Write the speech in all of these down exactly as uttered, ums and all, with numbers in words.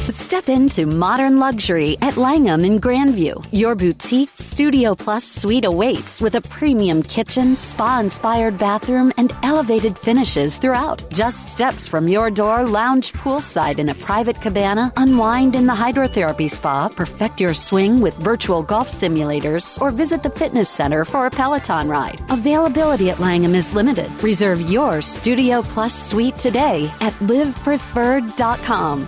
Step into modern luxury at Langham in Grandview. Your boutique Studio Plus suite awaits with a premium kitchen, spa-inspired bathroom, and elevated finishes throughout. Just steps from your door, lounge poolside in a private cabana, unwind in the hydrotherapy spa, perfect your swing with virtual golf simulators, or visit the fitness center for a Peloton ride. Availability at Langham is limited. Reserve your Studio Plus suite today at live preferred dot com.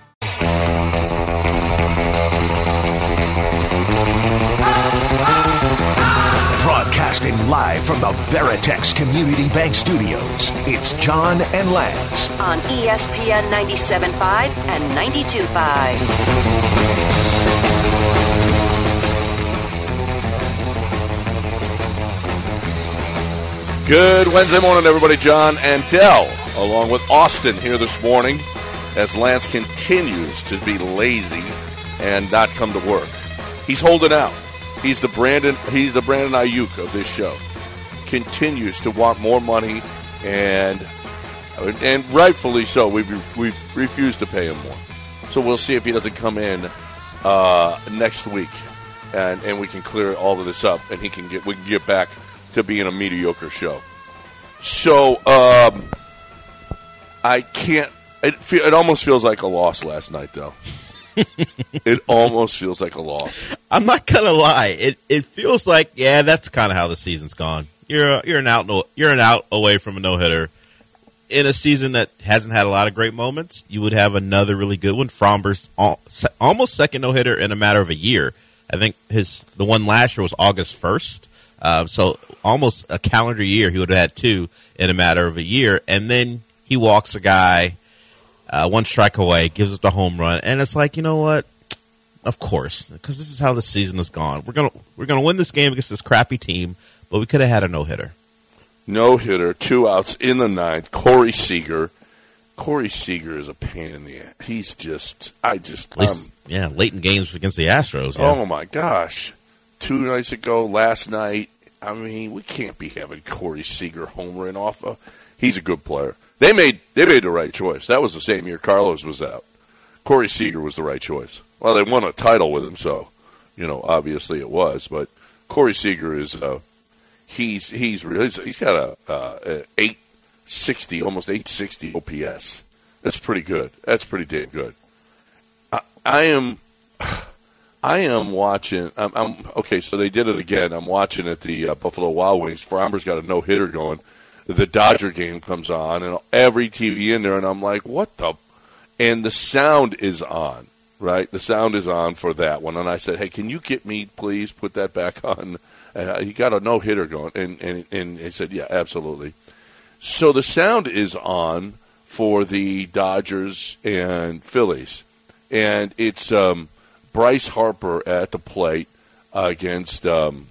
Broadcasting live from the Veritex Community Bank Studios, it's John and Lance on E S P N ninety-seven point five and ninety-two point five. Good Wednesday morning, everybody. John and Dell, along with Austin here this morning, as Lance continues to be lazy and not come to work. He's holding out. He's the Brandon. He's the Brandon Ayuk of this show. Continues to want more money, and and rightfully so. We've we've refused to pay him more. So we'll see if he doesn't come in uh, next week, and and we can clear all of this up, and he can get we can get back to being a mediocre show. So um, I can't. It feel, it almost feels like a loss last night, though. It almost feels like a loss. I'm not gonna lie. It it feels like yeah, that's kind of how the season's gone. You're you're an out you're an out away from a no hitter in a season that hasn't had a lot of great moments. You would have another really good one. Fromber's all, almost second no hitter in a matter of a year. I think his the one last year was August first, uh, so almost a calendar year. He would have had two in a matter of a year, and then he walks a guy. Uh, one strike away, gives up the home run, and it's like, you know what? Of course, because this is how the season has gone. We're gonna we're gonna win this game against this crappy team, but we could have had a no hitter. No hitter, two outs in the ninth. Corey Seager. Corey Seager is a pain in the ass. He's just, I just, least, um, yeah, late in games against the Astros. Yeah. Oh my gosh, two nights ago, last night. I mean, we can't be having Corey Seager home run off of. He's a good player. They made they made the right choice. That was the same year Carlos was out. Corey Seager was the right choice. Well, they won a title with him, so you know obviously it was. But Corey Seager is uh, he's he's he's, he's got a, uh, a eight sixty, almost eight sixty O P S. That's pretty good. That's pretty damn good. I, I am I am watching. I'm, I'm okay. So they did it again. I'm watching at the uh, Buffalo Wild Wings. Fromber's got a no hitter going. The Dodger game comes on, and every T V in there, and I'm like, what the? And the sound is on, right? The sound is on for that one. And I said, hey, can you get me, please, put that back on? Uh, he got a no-hitter going. And, and, and he said, yeah, absolutely. So the sound is on for the Dodgers and Phillies. And it's um, Bryce Harper at the plate against um,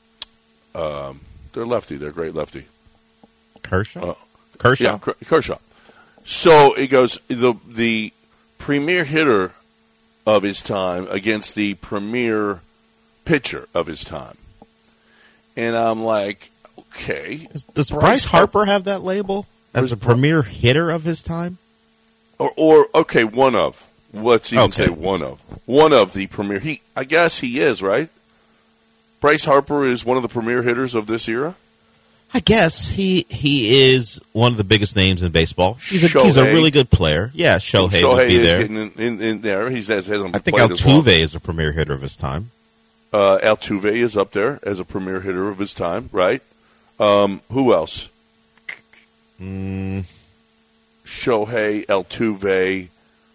um, their lefty, their great lefty. Kershaw? Uh, Kershaw? Yeah, Kershaw. So it goes, the the premier hitter of his time against the premier pitcher of his time. And I'm like, okay. Does Bryce, Bryce Harper have that label as a premier hitter of his time? Or, or okay, one of. Let's even okay. say one of. One of the premier. He, I guess he is, right? Bryce Harper is one of the premier hitters of this era? I guess he he is one of the biggest names in baseball. He's a, he's a really good player. Yeah, Shohei, Shohei would be is there. Getting in, in, in there. He's has, hasn't I think played Altuve is a premier hitter of his time. Uh, Altuve is up there as a premier hitter of his time, right? Um, who else? Mm. Shohei, Altuve,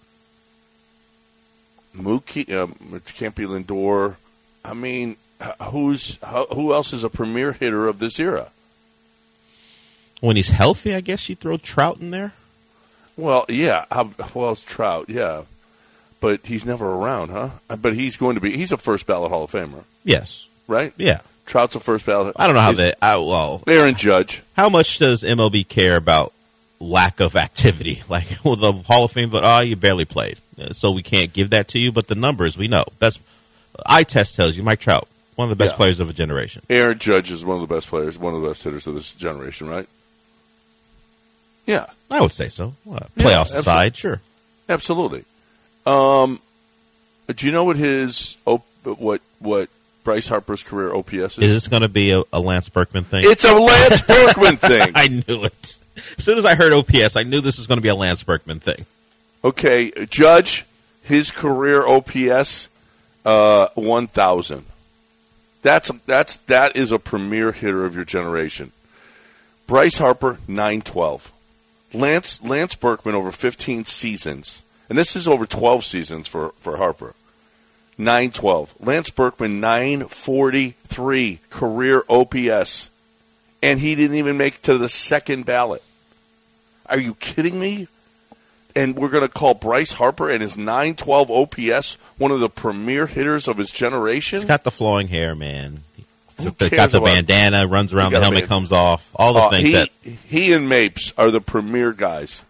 Mookie, um, it can't be Lindor. I mean, who's who else is a premier hitter of this era? When he's healthy, I guess you throw Trout in there. Well, yeah. How, well, it's Trout, yeah. But he's never around, huh? But he's going to be – he's a first ballot Hall of Famer. Yes. Right? Yeah. Trout's a first ballot. I don't know how they – well. Aaron Judge. How much does M L B care about lack of activity? Like, well, the Hall of Fame, but, oh, you barely played. So we can't give that to you. But the numbers, we know. Best eye test tells you Mike Trout, one of the best yeah. players of a generation. Aaron Judge is one of the best players, one of the best hitters of this generation, right? Yeah. I would say so. Well, playoffs yeah, aside, sure. Absolutely. Um, do you know what his what what Bryce Harper's career O P S is? Is this going to be a, a Lance Berkman thing? It's a Lance Berkman thing. I knew it. As soon as I heard O P S, I knew this was going to be a Lance Berkman thing. Okay, Judge, his career O P S, uh, one thousand. That's that's that is a premier hitter of your generation. Bryce Harper, nine twelve. Lance Lance Berkman over fifteen seasons, and this is over twelve seasons for, for Harper. nine twelve. Lance Berkman, nine forty-three career O P S, and he didn't even make it to the second ballot. Are you kidding me? And we're going to call Bryce Harper and his nine twelve O P S one of the premier hitters of his generation? He's got the flowing hair, man. He's Who got the about- bandana, runs around, He the got a helmet band- comes off. All the Uh, things he, that. he and Mapes are the premier guys.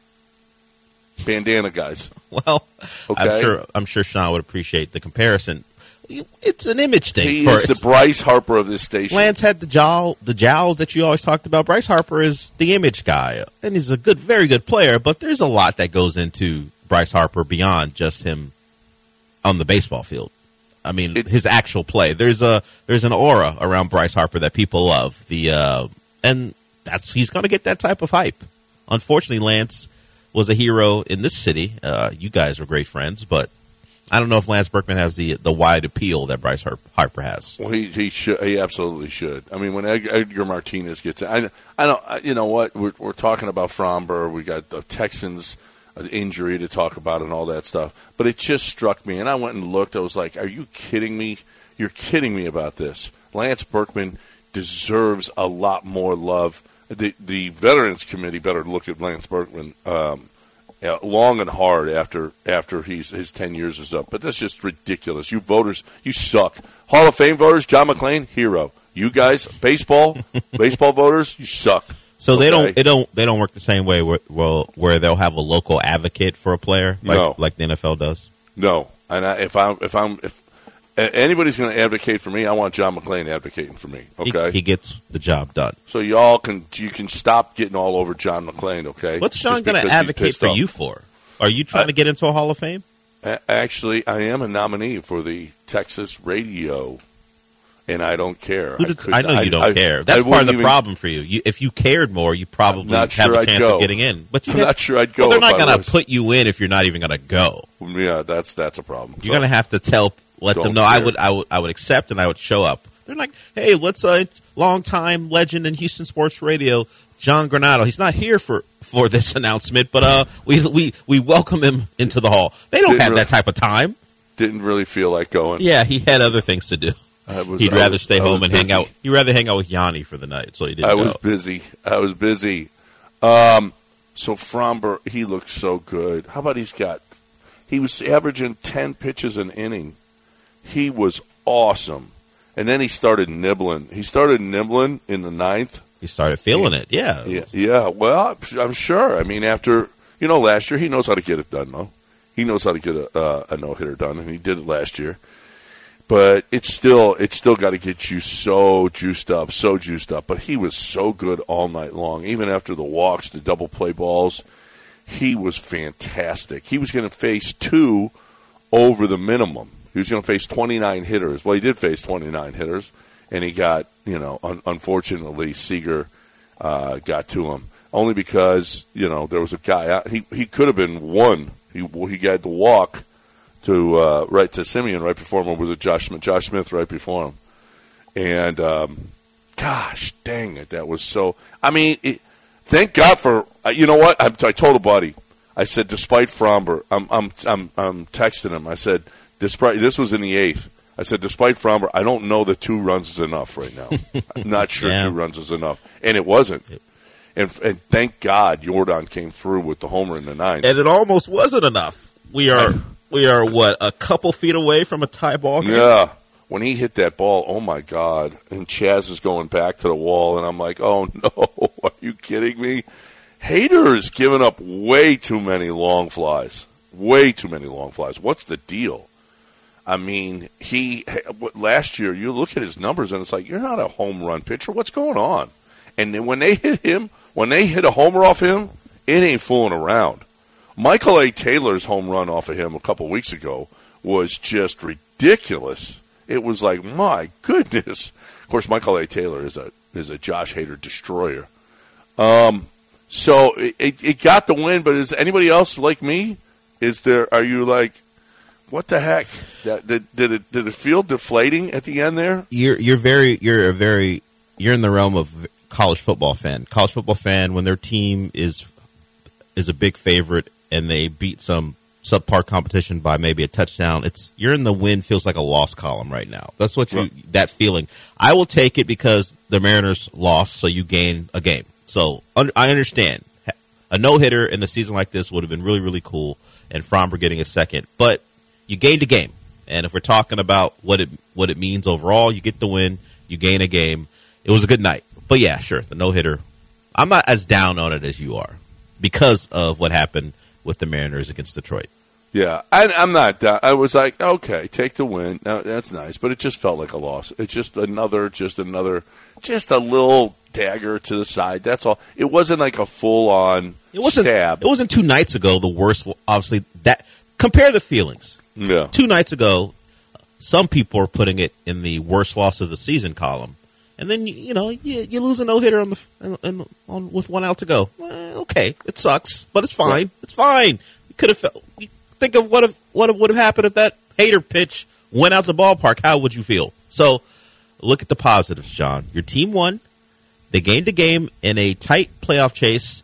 Bandana guys. Well, Okay. I'm sure. I'm sure Sean would appreciate the comparison. It's an image thing. He for, is the Bryce Harper of this station. Lance had the jowl, the jowls that you always talked about. Bryce Harper is the image guy, and he's a good, very good player. But there's a lot that goes into Bryce Harper beyond just him on the baseball field. I mean, It- his actual play. There's a there's an aura around Bryce Harper that people love. The uh, and that's he's going to get that type of hype. Unfortunately, Lance was a hero in this city. Uh, you guys were great friends, but I don't know if Lance Berkman has the the wide appeal that Bryce Harper has. Well, he he should. He absolutely should. I mean, when Edgar Martinez gets, I I don't. I, you know what? We're we're talking about Fromber. We got the Texans uh, injury to talk about and all that stuff. But it just struck me, and I went and looked. I was like, "Are you kidding me? You're kidding me about this." Lance Berkman deserves a lot more love. The the Veterans Committee better look at Lance Berkman. Um, Yeah, long and hard after after he's, his ten years is up. But that's just ridiculous. You voters, you suck. Hall of Fame voters, John McClain, hero. You guys, baseball, baseball voters, you suck. So they Okay? don't they don't they don't work the same way where well where they'll have a local advocate for a player like No. like the N F L does. No, and I, if I'm if I'm if anybody's going to advocate for me, I want John McClain advocating for me. He- Okay, he, gets the job done. so y'all can you can stop getting all over John McClain. Okay, What's Sean Just going to because he's advocate pissed for off. you for? Are you trying I- to get into a Hall of Fame? A- Actually, I am a nominee for the Texas Radio, and I don't care. Who did, could- I know you don't I- care. I That's part of wouldn't the even- problem for you. you. If you cared more, you probably I'm not have sure a I'd chance go. of getting in. But you I'm get- not sure I'd go Well, they're if not I going to was. put you in if you're not even going to go. Yeah, that's that's a problem. You're going to have to tell, let Don't them know. I care. would, I would, I would accept, and I would show up. They're like, hey, let's uh, long-time legend in Houston sports radio, John Granado. He's not here for, for this announcement, but uh, we we we welcome him into the hall. They don't Didn't have really- that type of time. Didn't really feel like going. Yeah, he had other things to do. I was, He'd I rather was- stay I home was and hang busy. out. He'd rather hang out with Yanni for the night, so he didn't I go. was busy. I was busy. Um, so Fromber, he looked so good. How about he's got? He was averaging ten pitches an inning. He was awesome. And then he started nibbling. He started nibbling in the ninth. He started feeling it. Yeah. Yeah, yeah. Well, I'm sure. I mean, after you know, last year he knows how to get it done. Though he knows how to get a, uh, a no hitter done, and he did it last year. But it's still it's still got to get you so juiced up, so juiced up. But he was so good all night long, even after the walks, the double play balls. He was fantastic. He was going to face two over the minimum. He was going to face twenty-nine hitters. Well, he did face twenty-nine hitters, and he got, you know, un- unfortunately, Seager uh, got to him. Only because, you know, there was a guy out. He, he could have been one. He he got the walk to uh, right to Simeon right before him. Or was it Josh Smith? Josh Smith right before him. And, um, gosh, dang it, that was so. I mean, it, thank God for. Uh, you know what? I, I told a buddy. I said, despite Fromber, I'm I'm I'm I'm texting him. I said, despite this was in the eighth. I said, despite Fromber, I don't know that two runs is enough right now. I'm not sure Yeah. two runs is enough, and it wasn't. And, and thank God Jordan came through with the homer in the ninth. And it almost wasn't enough. We are we are what, a couple feet away from a tie ball game? Yeah. When he hit that ball, oh, my God. And Chaz is going back to the wall, and I'm like, oh, no. Are you kidding me? Hader is giving up way too many long flies. Way too many long flies. What's the deal? I mean, he last year, you look at his numbers, and it's like, you're not a home run pitcher. What's going on? And then when they hit him, when they hit a homer off him, it ain't fooling around. Michael A. Taylor's home run off of him a couple weeks ago was just ridiculous. It was like, my goodness. Of course, Michael A. Taylor is a is a Josh Hader destroyer. Um, so it, it, it got the win, but is anybody else like me? Is there? Are you like, what the heck? That, did, did it did it feel deflating at the end there? You're you're very you're a very you're in the realm of college football fan. College football fan, when their team is is a big favorite and they beat some subpar competition by maybe a touchdown, it's you're in the win feels like a loss column right now. That's what you right. that feeling. I will take it because the Mariners lost, so you gain a game. So un- I understand a no hitter in a season like this would have been really really cool, and Fromber getting a second, but you gained a game. And if we're talking about what it what it means overall, you get the win, you gain a game. It was a good night. But yeah, sure, the no hitter. I'm not as down on it as you are because of what happened with the Mariners against Detroit. Yeah, I, I'm not. Uh, I was like, okay, take the win. No, that's nice, but it just felt like a loss. It's just another, just another, just a little dagger to the side. That's all. It wasn't like a full-on it wasn't, stab. It wasn't two nights ago. The worst, obviously. That compare the feelings. Yeah. Two nights ago, some people are putting it in the worst loss of the season column, and then you, you know you, you lose a no hitter on the in, in, on with one out to go. Eh, okay, it sucks, but it's fine. Yeah. It's fine. You could have felt. You, Think of what if, what would have happened if that Hader pitch went out the ballpark. How would you feel? So look at the positives, John. Your team won. They gained a game in a tight playoff chase,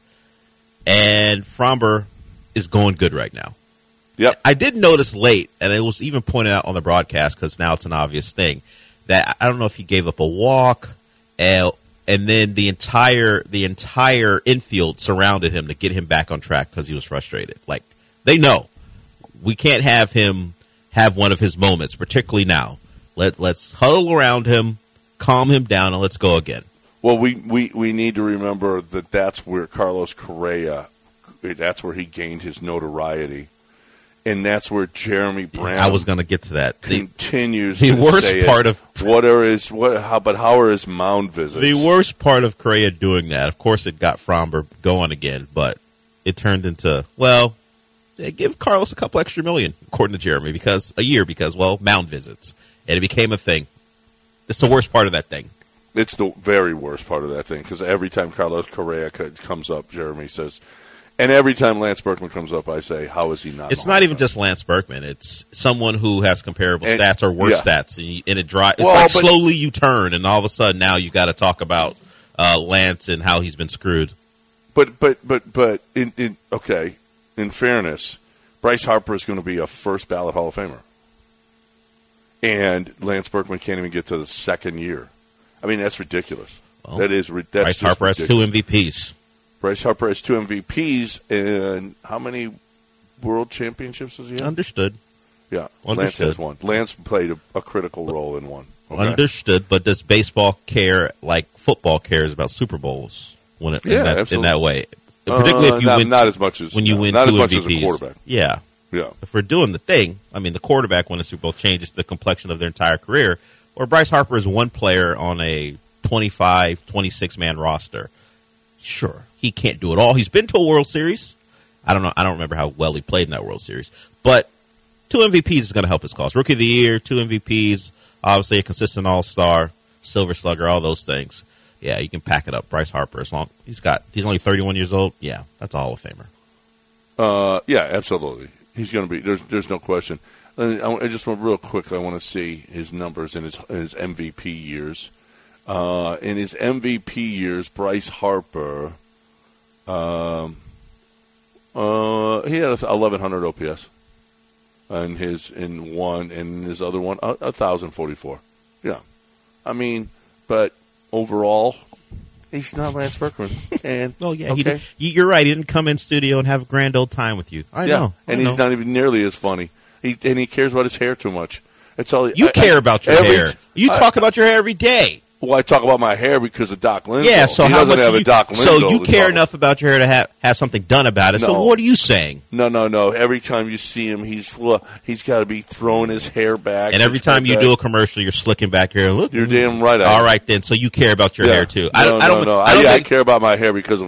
and Fromber is going good right now. Yep. I did notice late, and it was even pointed out on the broadcast because now it's an obvious thing, that I don't know if he gave up a walk, and, and then the entire the entire infield surrounded him to get him back on track because he was frustrated. Like, they know. We can't have him have one of his moments, particularly now. Let, let's huddle around him, calm him down, and let's go again. Well, we, we, we need to remember that that's where Carlos Correa, that's where he gained his notoriety, and that's where Jeremy Brown. I was going to get to that. Continues the, the to worst say part it. of what are his what? How, but how are his mound visits? The worst part of Correa doing that, of course, it got Fromber going again, but it turned into well. They give Carlos a couple extra million, according to Jeremy, because a year because, well, mound visits. And it became a thing. It's the worst part of that thing. It's the very worst part of that thing, because every time Carlos Correa comes up, Jeremy says, and every time Lance Berkman comes up, I say, how is he not? It's not even time? Just Lance Berkman. It's someone who has comparable and, stats or worse yeah. stats. And, you, and it dry, It's well, like slowly you turn, and all of a sudden now you got to talk about uh, Lance and how he's been screwed. But, but, but, but, in, in, okay. In fairness, Bryce Harper is going to be a first ballot Hall of Famer. And Lance Berkman can't even get to the second year. I mean, that's ridiculous. Well, that is that's Bryce Harper ridiculous. has two M V Ps. Bryce Harper has two M V Ps, and how many world championships does he have? Understood. Yeah, Understood. Lance has one. Lance played a, a critical role in one. Okay? Understood, but does baseball care like football cares about Super Bowls when it, yeah, in, that, absolutely. in that way? Particularly uh, if you not, win, not as much as when you no, win not two as much M V Ps. As a quarterback. Yeah, yeah. If we're doing the thing, I mean, the quarterback won a Super Bowl changes the complexion of their entire career. Or Bryce Harper is one player on a twenty-five, twenty-six man roster. Sure, he can't do it all. He's been to a World Series. I don't know. I don't remember how well he played in that World Series, but two M V Ps is going to help his cause. Rookie of the Year, two M V Ps, obviously a consistent All Star, Silver Slugger, all those things. Yeah, you can pack it up. Bryce Harper, as long he's got, he's only thirty-one years old. Yeah, that's a Hall of Famer. Uh, yeah, absolutely. He's going to be. There's, there's no question. I, I just want real quick. I want to see his numbers in his in his M V P years. Uh, in his M V P years, Bryce Harper, um, uh, he had eleven hundred O P S, in his in one, and in his other one, a uh, thousand forty-four. Yeah, I mean, but. Overall, he's not Lance Berkman. And oh yeah, okay. he did, you're right. He didn't come in studio and have a grand old time with you. I yeah. know, and I he's know. not even nearly as funny. He and he cares about his hair too much. That's all. You I, care I, about your every, hair. You I, talk about your hair every day. Well, I talk about my hair because of Doc Lindsay. Yeah, so he how doesn't much have you, a Doc Lindsay so you care talk. enough about your hair to have, have something done about it. No. So what are you saying? No, no, no. Every time you see him, he's well, he's got to be throwing his hair back. And every time you back. do a commercial, you're slicking back your hair. Look, you're damn right. All right, then. So you care about your yeah. hair too. No, I don't. no, I don't. no. I, don't I, think, I care about my hair because of a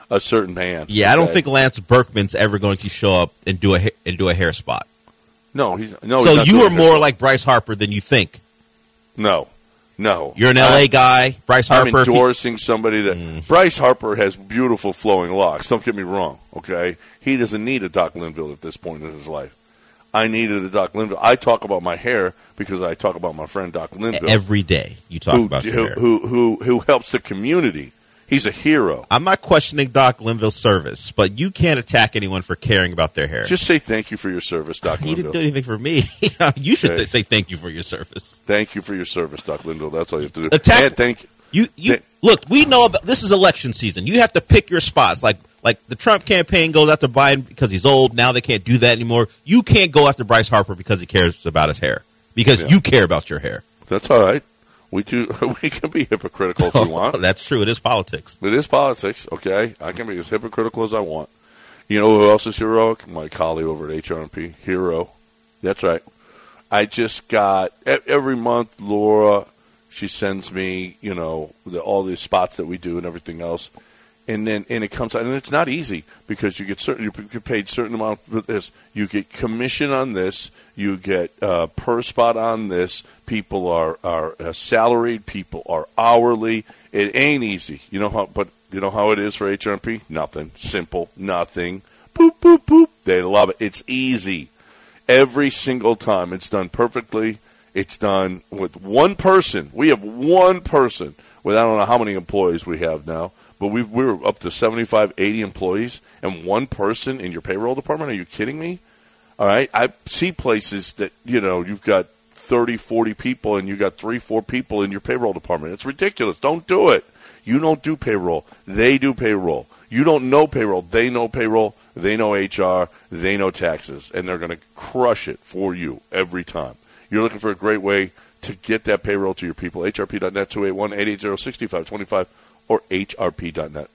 a certain man. Yeah, okay? I don't think Lance Berkman's ever going to show up and do a and do a hair spot. No, he's no. So he's not you doing are a more hair like Bryce Harper than you think. No, no. You're an L A guy, Bryce I'm Harper. endorsing somebody that mm. Bryce Harper has beautiful flowing locks. Don't get me wrong. Okay, he doesn't need a Doc Linville at this point in his life. I needed a Doc Linville. I talk about my hair because I talk about my friend Doc Linville every day. You talk who, about your who, hair. Who, who who helps the community. He's a hero. I'm not questioning Doc Linville's service, but you can't attack anyone for caring about their hair. Just say thank you for your service, Doc he Linville. He didn't do anything for me. You should okay. say thank you for your service. Thank you for your service, Doc Linville. That's all you have to do. Attack, and thank you. You th- look. We know about this is election season. You have to pick your spots. Like like the Trump campaign goes after Biden because he's old. Now they can't do that anymore. You can't go after Bryce Harper because he cares about his hair. Because yeah. you care about your hair. That's all right. We do. We can be hypocritical if we want. That's true. It is politics. It is politics. Okay, I can be as hypocritical as I want. You know who else is heroic? My colleague over at H R M P. Hero. That's right. I just got every month. Laura, she sends me, you know, the, all the spots that we do and everything else, and then and it comes out, and it's not easy because you get certain you get paid certain amount for this. You get commission on this. You get uh, per spot on this. People are are uh, salaried. People are hourly. It ain't easy, you know how. But you know how it is for H R M P. Nothing simple. Nothing. Boop boop boop. They love it. It's easy. Every single time, it's done perfectly. It's done with one person. We have one person. With I don't know how many employees we have now. But we we're up to seventy-five, eighty employees, and one person in your payroll department? Are you kidding me? All right. I see places that, you know, you've got thirty, forty people, and you've got three, four people in your payroll department. It's ridiculous. Don't do it. You don't do payroll. They do payroll. You don't know payroll. They know payroll. They know H R. They know taxes. And they're going to crush it for you every time. You're looking for a great way to get that payroll to your people. H R P dot net, two eight one, eight eight zero, six five two five. Or H R P dot net.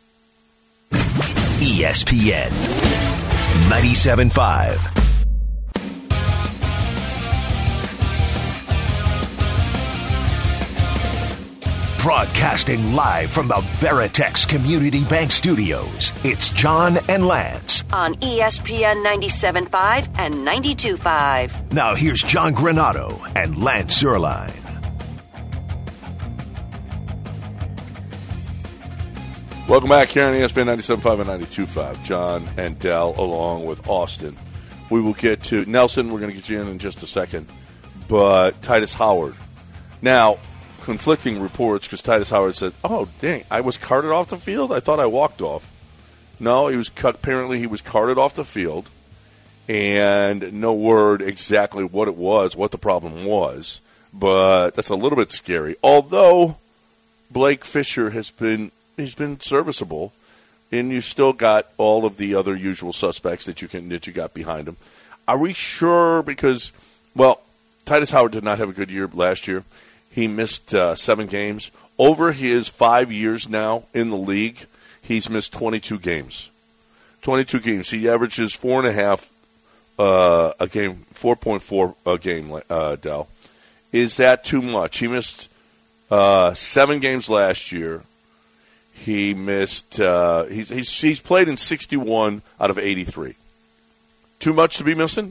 E S P N ninety-seven point five. Broadcasting live from the Veritex Community Bank Studios, it's John and Lance. On E S P N ninety-seven point five and ninety-two point five. Now here's John Granato and Lance Zierlein. Welcome back here on E S P N ninety-seven point five and ninety-two point five. John and Dell along with Austin. We will get to Nelson. We're going to get you in in just a second. But Titus Howard. Now, conflicting reports because Titus Howard said, oh, dang, I was carted off the field? I thought I walked off. No, he was cut. Apparently he was carted off the field. And no word exactly what it was, what the problem was. But that's a little bit scary. Although Blake Fisher has been... He's been serviceable, and you still got all of the other usual suspects that you can that you got behind him. Are we sure? Because, well, Titus Howard did not have a good year last year. He missed uh, seven games. Over his five years now in the league, he's missed twenty-two games. twenty-two games. He averages four and a half uh, a game, four point four a game. Uh, Dell, is that too much? He missed uh, seven games last year. He missed. Uh, he's he's he's played in sixty-one out of eighty-three. Too much to be missing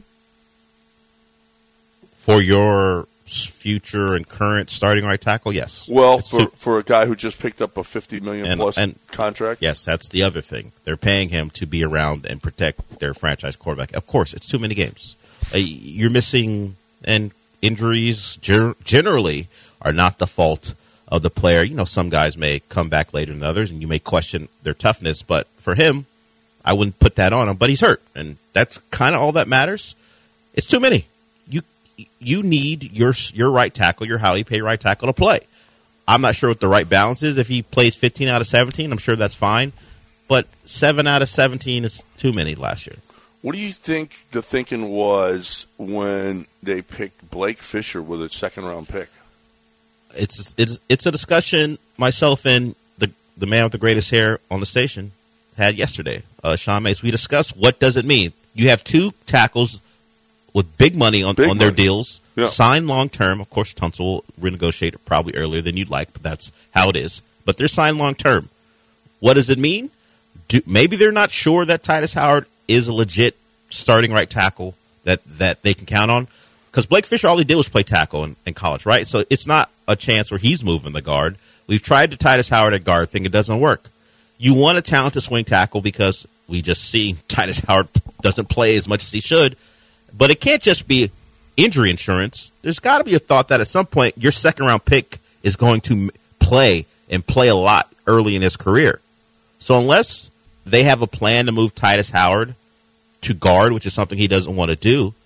for your future and current starting right tackle. Yes. Well, it's for too- for a guy who just picked up a fifty million and, plus and, contract. Yes, that's the other thing. They're paying him to be around and protect their franchise quarterback. Of course, it's too many games. Uh, you're missing, and injuries ger- generally are not the fault of the player. You know, some guys may come back later than others, and you may question their toughness. But for him, I wouldn't put that on him. But he's hurt, and that's kind of all that matters. It's too many. You you need your your right tackle, your highly paid right tackle, to play. I'm not sure what the right balance is. If he plays fifteen out of seventeen, I'm sure that's fine. But seven out of seventeen is too many last year. What do you think the thinking was when they picked Blake Fisher with a second-round pick? It's it's it's a discussion myself and the the man with the greatest hair on the station had yesterday, uh, Sean Mace. We discussed what does it mean. You have two tackles with big money on, big on their money. deals, yeah. signed long term. Of course, Tunsil will renegotiate it probably earlier than you'd like, but that's how it is. But they're signed long term. What does it mean? do, maybe they're not sure that Titus Howard is a legit starting right tackle that, that they can count on. Because Blake Fisher, all he did was play tackle in, in college, right? So it's not a chance where he's moving the guard. We've tried the Titus Howard at guard thing. It doesn't work. You want a talented swing tackle because we just see Titus Howard doesn't play as much as he should. But it can't just be injury insurance. There's got to be a thought that at some point your second-round pick is going to play and play a lot early in his career. So unless they have a plan to move Titus Howard to guard, which is something he doesn't want to do,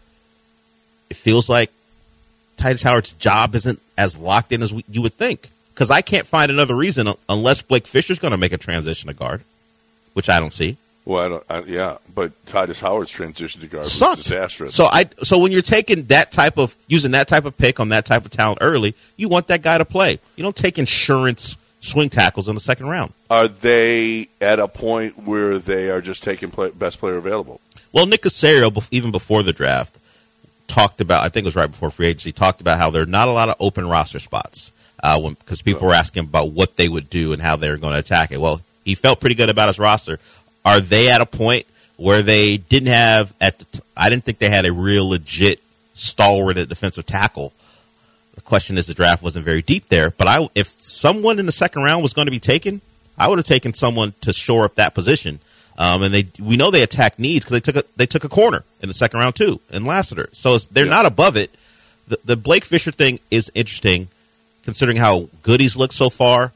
it feels like Titus Howard's job isn't as locked in as we, you would think. Because I can't find another reason unless Blake Fisher's going to make a transition to guard, which I don't see. Well, I don't, I, yeah, but Titus Howard's transition to guard was Sucked. disastrous. So I, so when you're taking that type of using that type of pick on that type of talent early, you want that guy to play. You don't take insurance swing tackles in the second round. Are they at a point where they are just taking play, best player available? Well, Nick Caserio, even before the draft, talked about, I think it was right before free agency, talked about how there are not a lot of open roster spots because uh, people were asking about what they would do and how they were going to attack it. Well, he felt pretty good about his roster. Are they at a point where they didn't have, at the t- I didn't think they had a real legit stalwart at defensive tackle. The question is the draft wasn't very deep there, but I, if someone in the second round was going to be taken, I would have taken someone to shore up that position. Um, and they, we know they attack needs because they took a they took a corner in the second round too, in Lassiter. So it's, they're yeah. not above it. The, the Blake Fisher thing is interesting, considering how good he's looked so far,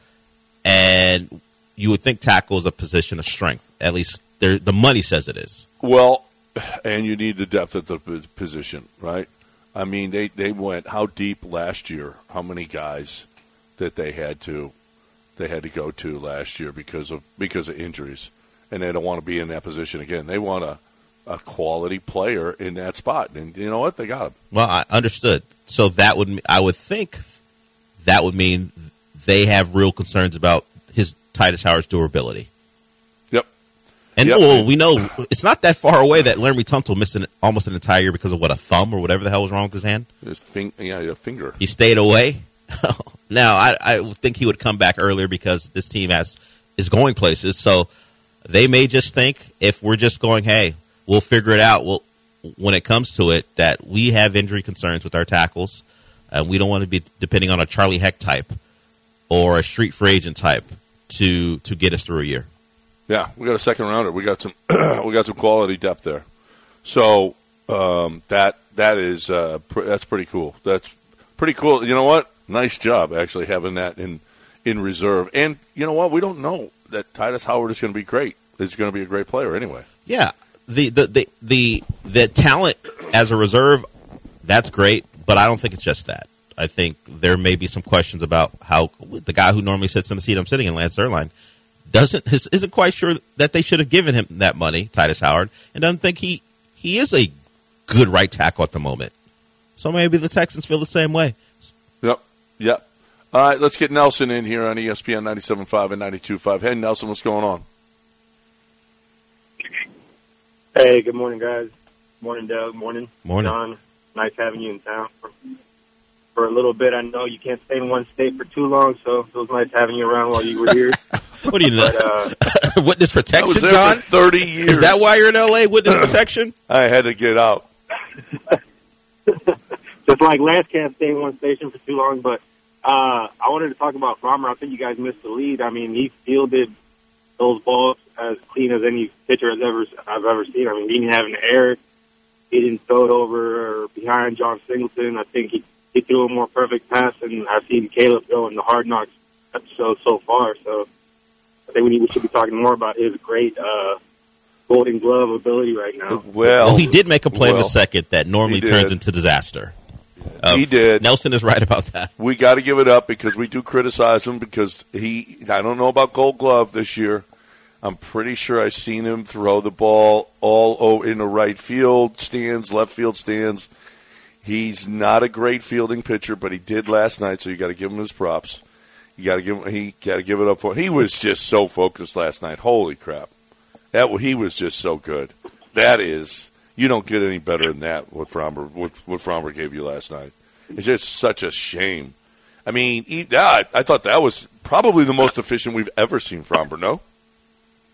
and you would think tackle is a position of strength. At least the money says it is. Well, and you need the depth at the position, right? I mean, they, they went how deep last year? How many guys that they had to they had to go to last year because of because of injuries? And they don't want to be in that position again. They want a, a quality player in that spot. And you know what? They got him. Well, I understood. So that would I would think that would mean they have real concerns about his Titus Howard's durability. Yep. And yep. well, we know it's not that far away that Laramie Tunsil missed an, almost an entire year because of what, a thumb or whatever the hell was wrong with his hand? His fing- yeah, a finger. He stayed away. Now, I, I think he would come back earlier because this team has is going places. So they may just think if we're just going, hey, we'll figure it out. Well, when it comes to it, that we have injury concerns with our tackles, and we don't want to be depending on a Charlie Heck type or a street free agent type to to get us through a year. Yeah, we got a second rounder. We got some we got some quality depth there. So um, that that is uh, pr- that's pretty cool. That's pretty cool. You know what? Nice job actually having that in in reserve. And you know what? We don't know that Titus Howard is going to be great. He's going to be a great player anyway. Yeah, the the, the the the talent as a reserve, that's great. But I don't think it's just that. I think there may be some questions about how the guy who normally sits in the seat I'm sitting in, Lance Zierlein, doesn't isn't quite sure that they should have given him that money, Titus Howard, and doesn't think he he is a good right tackle at the moment. So maybe the Texans feel the same way. Yep, yep. All right, let's get Nelson in here on E S P N ninety-seven point five and ninety-two point five. Hey, Nelson, what's going on? Hey, good morning, guys. Morning, Doug. Morning, Morning. John. Nice having you in town for, for a little bit. I know you can't stay in one state for too long, so it was nice having you around while you were here. What do you know? But, uh, witness protection, I was there John? for thirty years. Is that why you're in L A? Witness protection? I had to get out. Just like Lance can't stay in one station for too long, but uh, I wanted to talk about Framber. I think you guys missed the lead. I mean, he fielded those balls as clean as any pitcher has ever I've ever seen. I mean, he didn't have an error. He didn't throw it over or behind John Singleton. I think he, he threw a more perfect pass than I've seen Caleb throw in the Hard Knocks episode so far. So I think we, need, we should be talking more about his great uh, Golden Glove ability right now. Well, well he did make a play well, in the second that normally turns into disaster. Uh, he did. Nelson is right about that. We got to give it up because we do criticize him because he, I don't know about Gold Glove this year. I'm pretty sure I've seen him throw the ball all over in the right field stands, left field stands. He's not a great fielding pitcher, but he did last night, so you got to give him his props. You got to give him, he got to give it up for him. He was just so focused last night. Holy crap. That he was just so good. That is, you don't get any better than that, what Framber, what, what Framber gave you last night. It's just such a shame. I mean, he, yeah, I, I thought that was probably the most efficient we've ever seen Framber, no?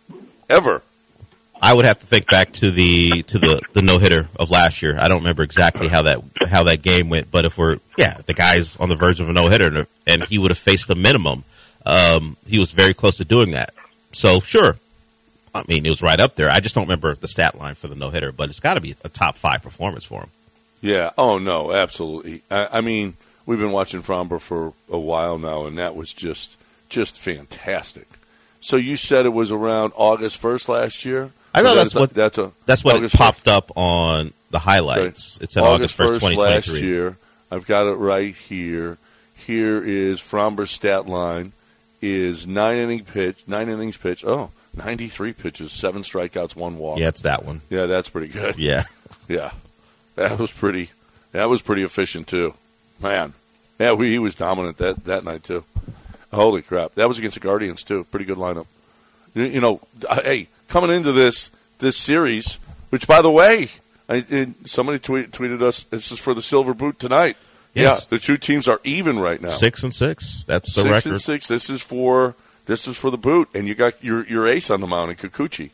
ever. I would have to think back to the to the, the no hitter of last year. I don't remember exactly how that how that game went, but if we're yeah, the guy's on the verge of a no hitter, and he would have faced the minimum. Um, he was very close to doing that. So sure, I mean it was right up there. I just don't remember the stat line for the no hitter, but it's got to be a top five performance for him. Yeah. Oh no, absolutely. I, I mean, we've been watching Framber for a while now, and that was just just fantastic. So you said it was around August first last year. I know that's that what that's a that's what August it popped first. up on the highlights. Okay. It said August first, twenty twenty last three. year. I've got it right here. Here is Framber's stat line is nine inning pitch, nine innings pitch. Oh, ninety-three pitches, seven strikeouts, one walk. Yeah, it's that one. Yeah, that's pretty good. Yeah, yeah, that was pretty. That was pretty efficient too, man. Yeah, we, he was dominant that that night too. Holy crap, that was against the Guardians too. Pretty good lineup. You, you know, hey. Coming into this this series, which, by the way, I, it, somebody tweet, tweeted us, this is for the Silver Boot tonight. Yes. Yeah, the two teams are even right now. Six and six. That's the six record. and six. This is for this is for the boot, and you got your your ace on the mound in Kikuchi.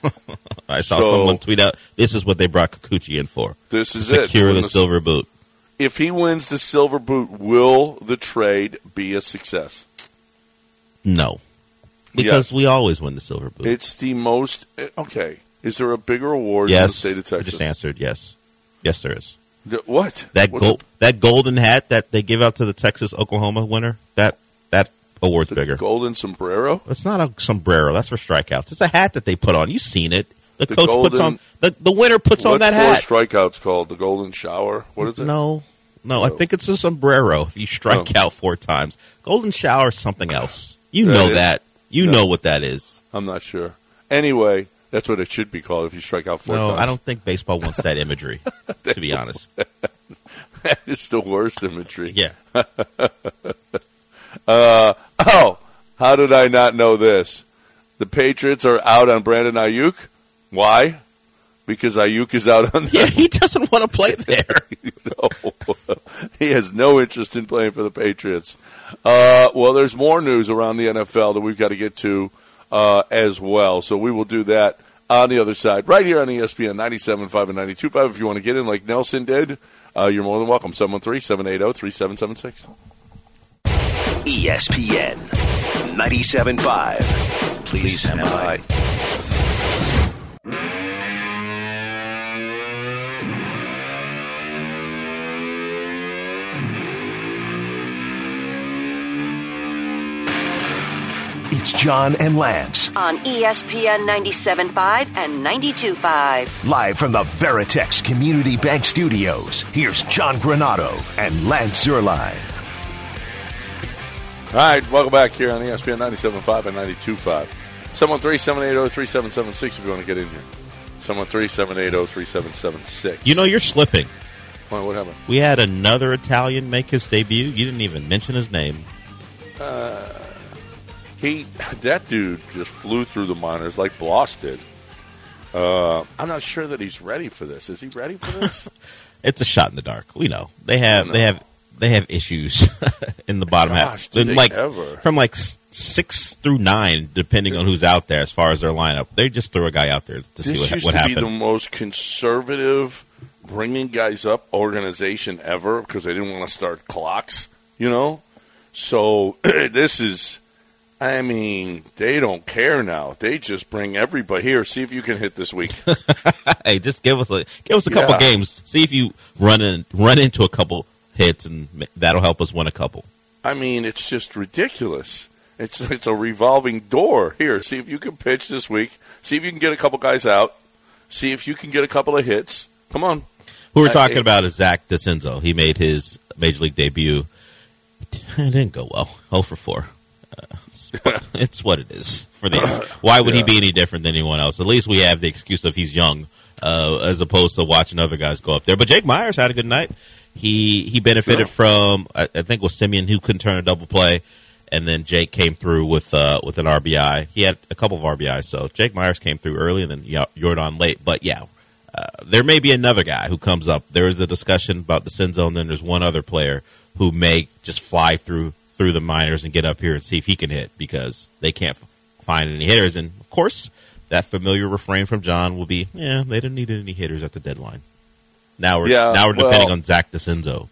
I saw So- someone tweet out, this is what they brought Kikuchi in for. This is to it. secure To win the the- Silver Boot. If he wins the Silver Boot, will the trade be a success? No. Because Yes. we always win the Silver Boot. It's the most okay. Is there a bigger award in the yes. state of I Texas? just answered yes. Yes, there is. The- What? That What's gold, that golden hat that they give out to the Texas Oklahoma winner, that that award's the bigger. golden sombrero? It's not a sombrero. That's for strikeouts. It's a hat that they put on. You've seen it. The, The coach puts golden- on the the winner puts on What's that four hat. strikeouts called? The golden shower? What is it? No, no. I No. think it's a sombrero. If you strike Oh. out four times, golden shower is something else. You That know is? that. You No. know what that is. I'm not sure. Anyway, that's what it should be called if you strike out four no, times. I don't think baseball wants that imagery. To be honest. It's the worst imagery. Yeah. Uh, oh, how did I not know this? The Patriots are out on Brandon Ayuk. Why? Because Ayuk is out on Yeah, them. he doesn't want to play there. No. He has no interest in playing for the Patriots. Uh, well, there's more news around the N F L that we've got to get to uh, as well. So we will do that on the other side, right here on E S P N ninety-seven point five and ninety-two point five. If you want to get in like Nelson did, uh, you're more than welcome. seven one three, seven eight zero, three seven seven six. E S P N ninety-seven point five. Please stand by. It's John and Lance, On E S P N ninety-seven point five and ninety-two point five. live from the Veritex Community Bank Studios. Here's John Granado and Lance Zerline. All right, welcome back here on E S P N ninety-seven point five and ninety-two point five. seven one three, seven eight zero, three seven seven six if you want to get in here. seven one three, seven eight zero, three seven seven six. You know, you're slipping. What, what happened? We had another Italian make his debut. You didn't even mention his name. He, that dude just flew through the minors like Bloss did. Uh, I'm not sure that he's ready for this. Is he ready for this? It's a shot in the dark. We know they have know. they have they have issues in the bottom Gosh, half. do they like ever. from like s- six through nine, depending on who's out there as far as their lineup. They just threw a guy out there to This see what, used what to happened. be the most conservative bringing guys up organization ever because they didn't want to start clocks, you know? So this is, I mean, they don't care now. They just bring everybody here. See if you can hit this week. Hey, just give us a give us a couple Yeah. games. See if you run in run into a couple hits, and ma- that'll help us win a couple. I mean, it's just ridiculous. It's it's a revolving door. Here, see if you can pitch this week. See if you can get a couple guys out. See if you can get a couple of hits. Come on. Who we're I- talking it- about is Zach DeCenzo. He made his major league debut. It didn't go well. oh for four. Uh, it's, what, it's what it is for the. Why would Yeah. he be any different than anyone else? At least we have the excuse of he's young, uh, as opposed to watching other guys go up there. But Jake Myers had a good night. He he benefited Yeah. from I, I think it was Simeon who couldn't turn a double play, and then Jake came through with uh, with an R B I. He had a couple of R B Is, so Jake Myers came through early, and then yeah, Jordan late. But yeah, uh, there may be another guy who comes up. There is a discussion about DeCenzo, and then there's one other player who may just fly through through the minors and get up here and see if he can hit because they can't f- find any hitters. And of course, that familiar refrain from John will be, yeah, they didn't need any hitters at the deadline. Now we're Yeah, now we're depending well, on Zach DeCenzo.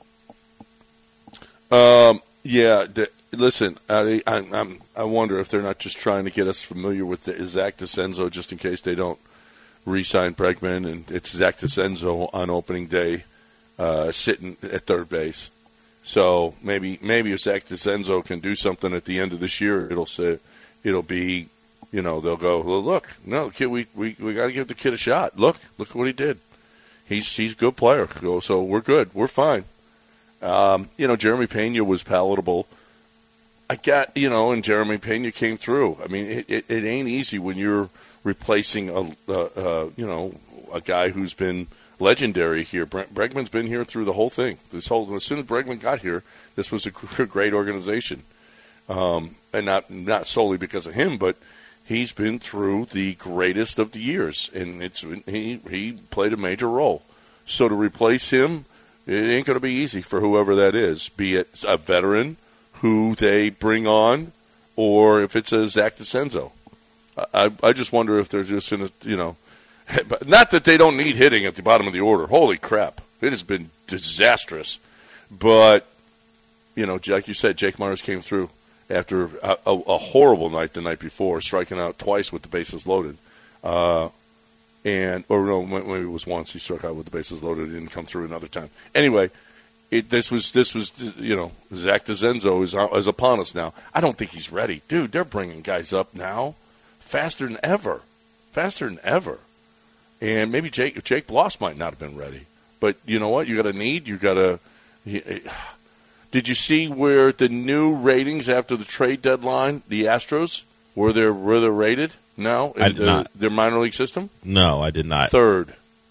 Um, yeah, the, listen, I, I, I'm, I wonder if they're not just trying to get us familiar with the, Zach DeCenzo just in case they don't re-sign Bregman, and it's Zach DeCenzo on opening day uh, sitting at third base. So maybe maybe if Zach DeCenzo can do something at the end of this year, it'll say, it'll be, you know, they'll go, well, look, no, kid, we we, we got to give the kid a shot. Look, look what he did. He's he's a good player, so we're good. We're fine. Um, you know, Jeremy Pena was palatable. I got, you know, and Jeremy Pena came through. I mean, it, it, it ain't easy when you're replacing a, uh, uh, you know, a guy who's been legendary here. Bre- Bregman's been here through the whole thing. This whole as soon as Bregman got here, this was a great organization, um, and not not solely because of him, but he's been through the greatest of the years, and it's he he played a major role. So to replace him, it ain't going to be easy for whoever that is, be it a veteran who they bring on, or if it's a Zach DeCenzo. I I just wonder if they're just in a, you know, not that they don't need hitting at the bottom of the order. Holy crap, it has been disastrous. But you know, like you said, Jake Meyers came through after a, a, a horrible night the night before, striking out twice with the bases loaded. Uh, and or no, maybe it was once he struck out with the bases loaded. It didn't come through another time. Anyway, it, this was this was you know, Zach DeCenzo is is upon us now. I don't think he's ready, dude. They're bringing guys up now faster than ever, faster than ever. And maybe Jake Jake Bloss might not have been ready, but you know what? You got a need. You got to. Did you see where the new ratings after the trade deadline, the Astros, were they were they rated now in I did the, not. their minor league system? No, I did not. Third.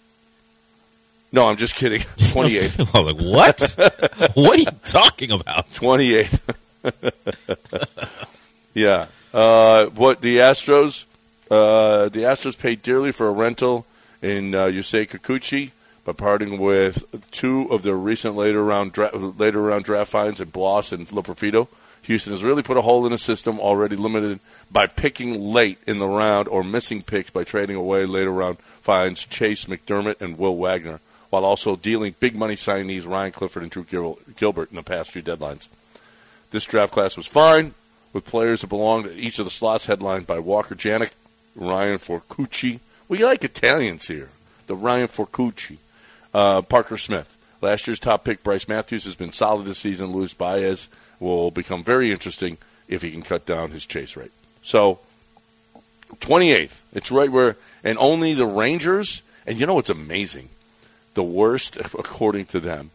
No, I'm just kidding. twenty-eighth. I was like, what? What are you talking about? twenty-eighth. Yeah. Uh, what the Astros? Uh, the Astros paid dearly for a rental in uh, Yusei Kikuchi by parting with two of their recent later round dra- later round draft finds in Bloss and Loperfido. Houston has really put a hole in a system already limited by picking late in the round or missing picks by trading away later round finds Chase McDermott and Will Wagner, while also dealing big money signees Ryan Clifford and Drew Gil- Gilbert in the past few deadlines. This draft class was fine, with players that belonged at each of the slots headlined by Walker Janik, Ryan Forcucci. We like Italians here. The Ryan Forcucci. Uh, Parker Smith. Last year's top pick, Bryce Matthews, has been solid this season. Luis Baez will become very interesting if he can cut down his chase rate. So, twenty-eighth. It's right where, and only the Rangers, and you know what's amazing? The worst, according to them,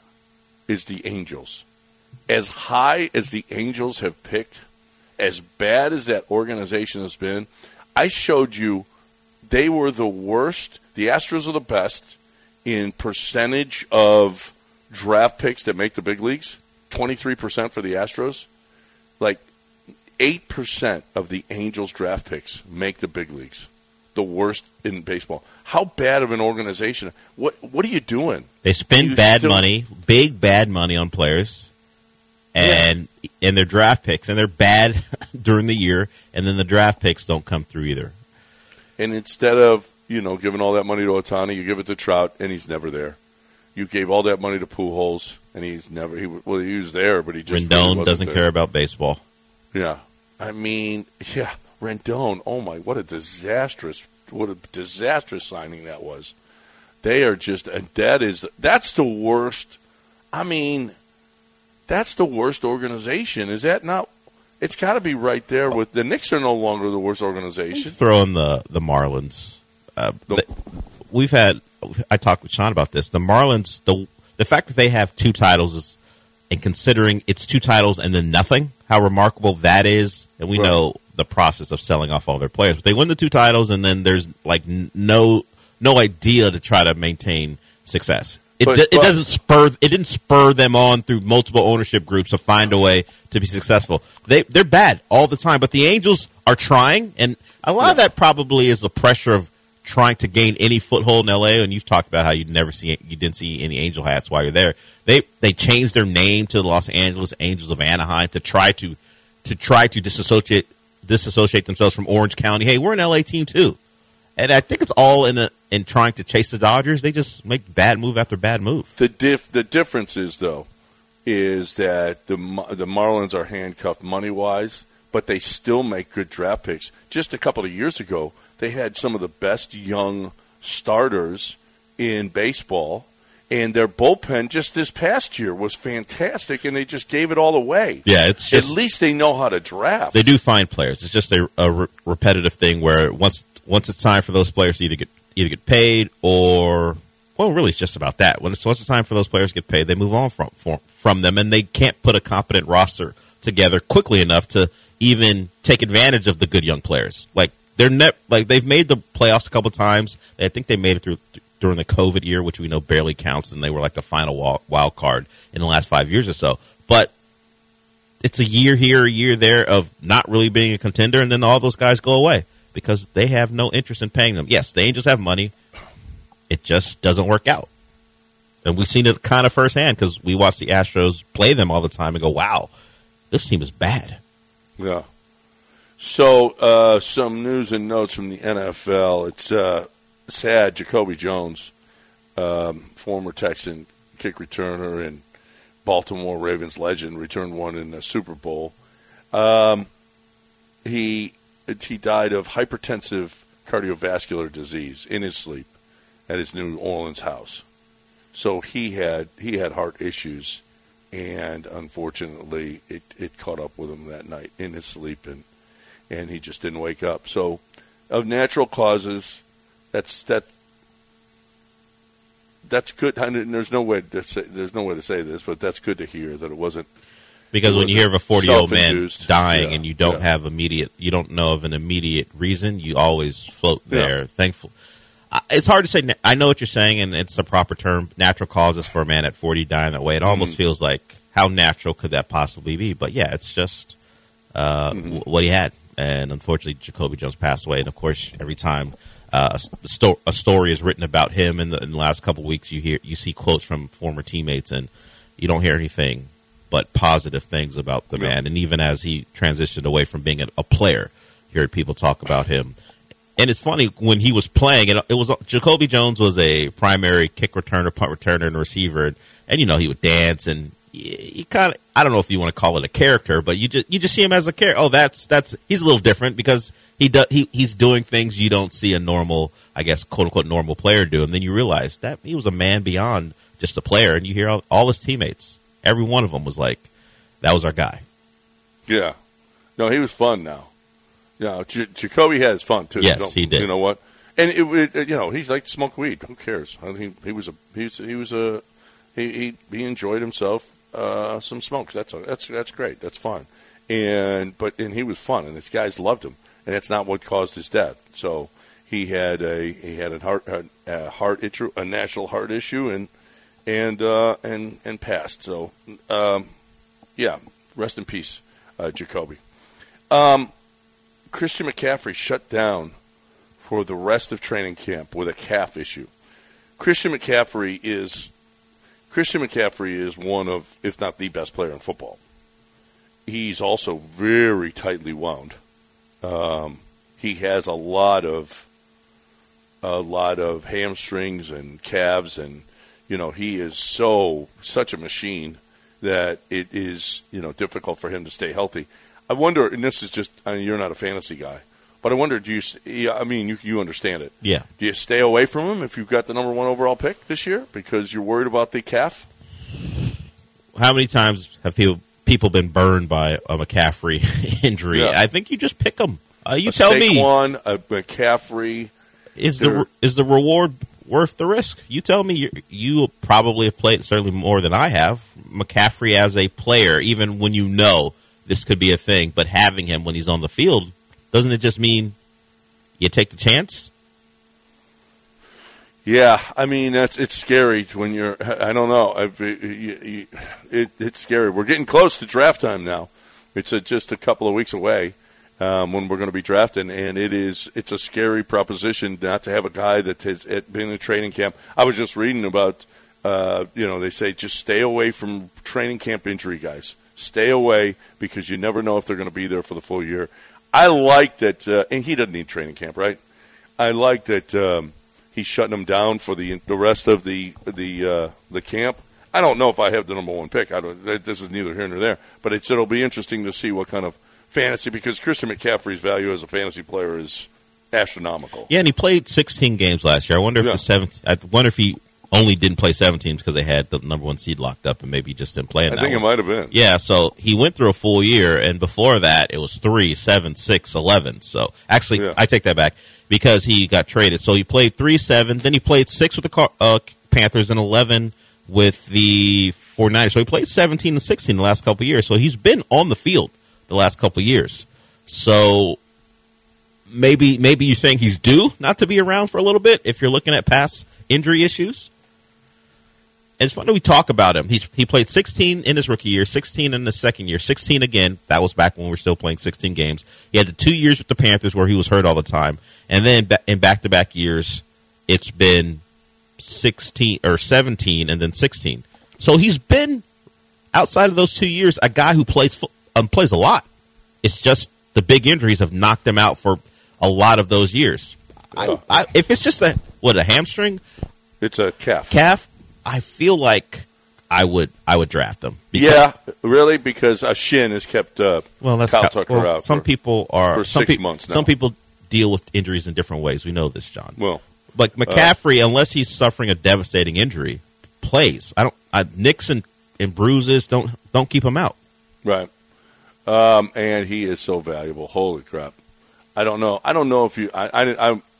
is the Angels. As high as the Angels have picked, as bad as that organization has been, I showed you they were the worst. The Astros are the best in percentage of draft picks that make the big leagues. twenty-three percent for the Astros. Like eight percent of the Angels draft picks make the big leagues. The worst in baseball. How bad of an organization? What What are you doing? They spend You bad still- money, big bad money on players, and and their draft picks, and they're bad during the year, and then the draft picks don't come through either. And instead of, you know, giving all that money to Ohtani, you give it to Trout, and he's never there. You gave all that money to Pujols, and he's never. He well, he was there, but he just really Rendon wasn't doesn't there. care about baseball. Yeah, I mean, yeah, Rendon. Oh my, what a disastrous, what a disastrous signing that was. They are just, and that is that's the worst. I mean, that's the worst organization. Is that not? It's got to be right there with the Knicks. Are no longer the worst organization. Throw in the the Marlins. Uh, The- th- we've had. I talked with Sean about this. The Marlins. The the fact that they have two titles is, and considering it's two titles and then nothing, how remarkable that is. And we Right. know the process of selling off all their players. But they win the two titles, and then there's like n- no no idea to try to maintain success. It, But- d- it but- doesn't spur. It didn't spur them on through multiple ownership groups to find a way to be successful. They they're bad all the time, but the Angels are trying, and a lot of that probably is the pressure of trying to gain any foothold in L A. And you've talked about how you never see you didn't see any Angel hats while you're there. They they changed their name to the Los Angeles Angels of Anaheim to try to to try to disassociate disassociate themselves from Orange County. Hey, we're an L A team too. And I think it's all in a, in trying to chase the Dodgers. They just make bad move after bad move. The diff, the difference is, though, is that the the Marlins are handcuffed money-wise, but they still make good draft picks. Just a couple of years ago, they had some of the best young starters in baseball, and their bullpen just this past year was fantastic, and they just gave it all away. Yeah, it's just, at least they know how to draft. They do find players. It's just a, a re- repetitive thing where once once it's time for those players to either get either get paid or, well, really it's just about that. When it's, once it's time for those players to get paid, they move on from from, from them, and they can't put a competent roster together quickly enough to even take advantage of the good young players. Like they're ne- like they've made the playoffs a couple times. I think they made it through during the COVID year, which we know barely counts, and they were like the final wild card in the last five years or so. But it's a year here, a year there of not really being a contender, and then all those guys go away because they have no interest in paying them. Yes, the Angels have money. It just doesn't work out. And we've seen it kind of firsthand because we watch the Astros play them all the time and go, wow, this team is bad. Yeah. So uh, some news and notes from the N F L. It's uh, sad. Jacoby Jones, um, former Texan kick returner and Baltimore Ravens legend, returned one in the Super Bowl. Um, he he died of hypertensive cardiovascular disease in his sleep at his New Orleans house. So he had he had heart issues, and unfortunately, it, it caught up with him that night in his sleep, and and he just didn't wake up. So, of natural causes, that's that. That's good. I mean, there's no way to say there's no way to say this, but that's good to hear that it wasn't. Because when you hear of a forty-year-old man dying yeah, and you don't yeah. have immediate, you don't know of an immediate reason, you always float there. Yeah. Thankful. It's hard to say. I know what you're saying, and it's the proper term. Natural causes for a man at forty dying that way. It almost mm-hmm. feels like how natural could that possibly be? But yeah, it's just uh, mm-hmm. w- what he had, and unfortunately, Jacoby Jones passed away. And of course, every time uh, a, sto- a story is written about him in the, in the last couple of weeks, you hear you see quotes from former teammates, and you don't hear anything but positive things about the yeah. man. And even as he transitioned away from being a, a player, you heard people talk about him. And it's funny, when he was playing, it, it was Jacoby Jones was a primary kick returner, punt returner, and receiver. And, and you know, he would dance, and you, you kind of, I don't know if you want to call it a character, but you just you just see him as a character. Oh, that's that's he's a little different because he do, he he's doing things you don't see a normal, I guess, quote unquote normal player do. And then you realize that he was a man beyond just a player. And you hear all, all his teammates. Every one of them was like, that was our guy. Yeah. No, he was fun now. Yeah, J- Jacoby has fun, too. Yes, he did. You know what? And, it, it, you know, he's like to smoke weed. Who cares? I mean, he, he was a, he was, he was a, he, he, he enjoyed himself uh, some smoke. That's, a, that's, that's great. That's fine. And, but, and he was fun, and his guys loved him. And that's not what caused his death. So he had a, he had a heart, a, a heart issue, a national heart issue, and, and uh, and and passed. So, um, yeah, rest in peace, uh, Jacoby. Um, Christian McCaffrey shut down for the rest of training camp with a calf issue. Christian McCaffrey is Christian McCaffrey is one of, if not the best player in football. He's also very tightly wound. Um, he has a lot of a lot of hamstrings and calves and. You know, he is so, such a machine that it is, you know, difficult for him to stay healthy. I wonder, and this is just, I mean, you're not a fantasy guy, but I wonder, do you, I mean, you you understand it. Yeah. Do you stay away from him if you've got the number one overall pick this year because you're worried about the calf? How many times have people people been burned by a McCaffrey injury? Yeah. I think you just pick them. Uh, you a tell me. Saquon, a McCaffrey. Is the, is the reward worth the risk? You tell me. You, you probably have played certainly more than I have. McCaffrey as a player, even when you know this could be a thing, but having him when he's on the field, doesn't it just mean you take the chance? Yeah, I mean that's it's scary when you're. I don't know. I've, it, it, it's scary. We're getting close to draft time now. It's a, just a couple of weeks away. Um, when we're going to be drafting, and it is it's a scary proposition not to have a guy that has been in training camp. I was just reading about, uh, you know, they say just stay away from training camp injury guys. Stay away because you never know if they're going to be there for the full year. I like that, uh, and he doesn't need training camp, right? I like that um, he's shutting him down for the the rest of the the uh, the camp. I don't know if I have the number one pick. I don't. This is neither here nor there. But it's, it'll be interesting to see what kind of fantasy, because Christian McCaffrey's value as a fantasy player is astronomical. Yeah, and he played sixteen games last year. I wonder if yeah. the seventh. I wonder if he only didn't play seventeen because they had the number one seed locked up, and maybe he just didn't play in I that think one. it might have been. Yeah, so he went through a full year, and before that, it was three, seven, six, eleven. So actually, Yeah. I take that back because he got traded. So he played three, seven, then he played six with the Car- uh, Panthers and eleven with the 49ers. So he played seventeen and sixteen the last couple of years. So he's been on the field the last couple of years. So maybe maybe you think he's due not to be around for a little bit if you're looking at past injury issues. And it's funny we talk about him. He's, he played sixteen in his rookie year, sixteen in the second year, sixteen again. That was back when we were still playing sixteen games. He had the two years with the Panthers where he was hurt all the time. And then in back-to-back years, it's been sixteen or seventeen and then sixteen. So he's been, outside of those two years, a guy who plays um, plays a lot. It's just the big injuries have knocked him out for a lot of those years. I, I, if it's just a, what, a hamstring? It's a calf. Calf? I feel like I would I would draft him. Yeah, really, because a shin has kept uh, well, that's Kyle Kyle, Tucker well, out. Some for, people are for some six pe- months now. Some people deal with injuries in different ways. We know this, John. Well, like McCaffrey, uh, unless he's suffering a devastating injury, plays. I don't. I, nicks and, and bruises don't don't keep him out. Right. Um, and he is so valuable. Holy crap! I don't know. I don't know if you. I. I. I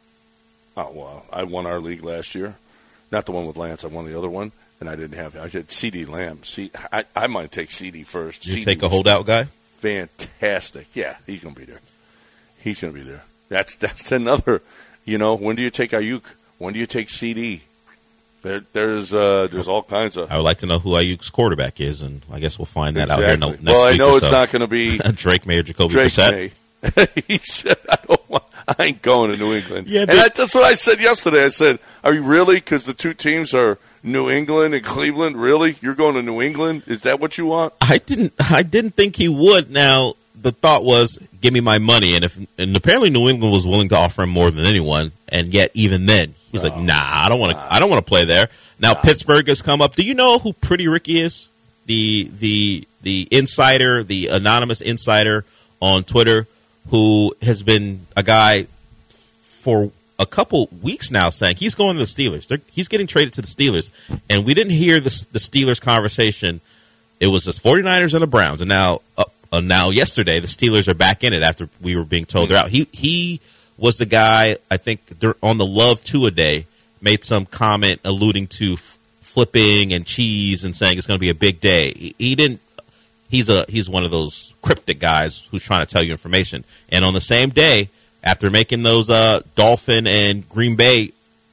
oh well, I won our league last year, not the one with Lance. I won the other one, and I didn't have. I had C D Lamb. See, I, I might take C D first. You C D take a holdout guy. Fantastic. Yeah, he's going to be there. He's going to be there. That's that's another. You know, when do you take Ayuk? When do you take C D? There, there's uh, there's all kinds of. I would like to know who Ayuk's quarterback is, and I guess we'll find that exactly. out here no, next well, week. Well, I know or it's so. not going to be Drake May or Jacoby Drake Brissett. May. He said, "I don't want. I ain't going to New England." Yeah, and they- I, that's what I said yesterday. I said, "Are you really? Because the two teams are New England and Cleveland. Really, you're going to New England? Is that what you want?" I didn't. I didn't think he would. Now the thought was, "Give me my money," and if and apparently New England was willing to offer him more than anyone, and yet even then he's no, like, "Nah, I don't want to. I don't want to play there." Now no. Pittsburgh has come up. Do you know who Pretty Ricky is? The the the insider, the anonymous insider on Twitter, who has been a guy for a couple weeks now saying he's going to the Steelers. They're, he's getting traded to the Steelers, and we didn't hear the, the Steelers conversation. It was the 49ers and the Browns, and now uh, uh, now yesterday the Steelers are back in it after we were being told they're out. He he was the guy, I think, on the Love Two-A-Day, made some comment alluding to f- flipping and cheese and saying it's going to be a big day. He, he didn't. He's a he's one of those cryptic guys who's trying to tell you information. And on the same day, after making those uh, Dolphin and Green Bay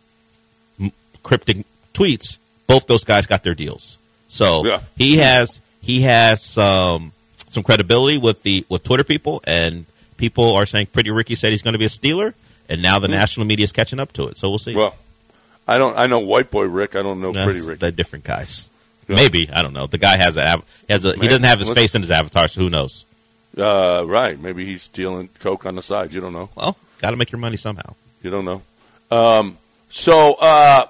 m- cryptic tweets, both those guys got their deals. So yeah. he has he has some some credibility with the with Twitter people, and people are saying Pretty Ricky said he's going to be a Steeler, and now the mm-hmm. national media is catching up to it. So we'll see. Well, I don't. I know White Boy Rick. I don't know That's, Pretty Ricky. They're different guys. Yeah. Maybe, I don't know. The guy has a has a he doesn't have his Let's, face in his avatar, so who knows? Uh, right. Maybe he's dealing coke on the side. You don't know. Well, got to make your money somehow. You don't know. Um, so, uh,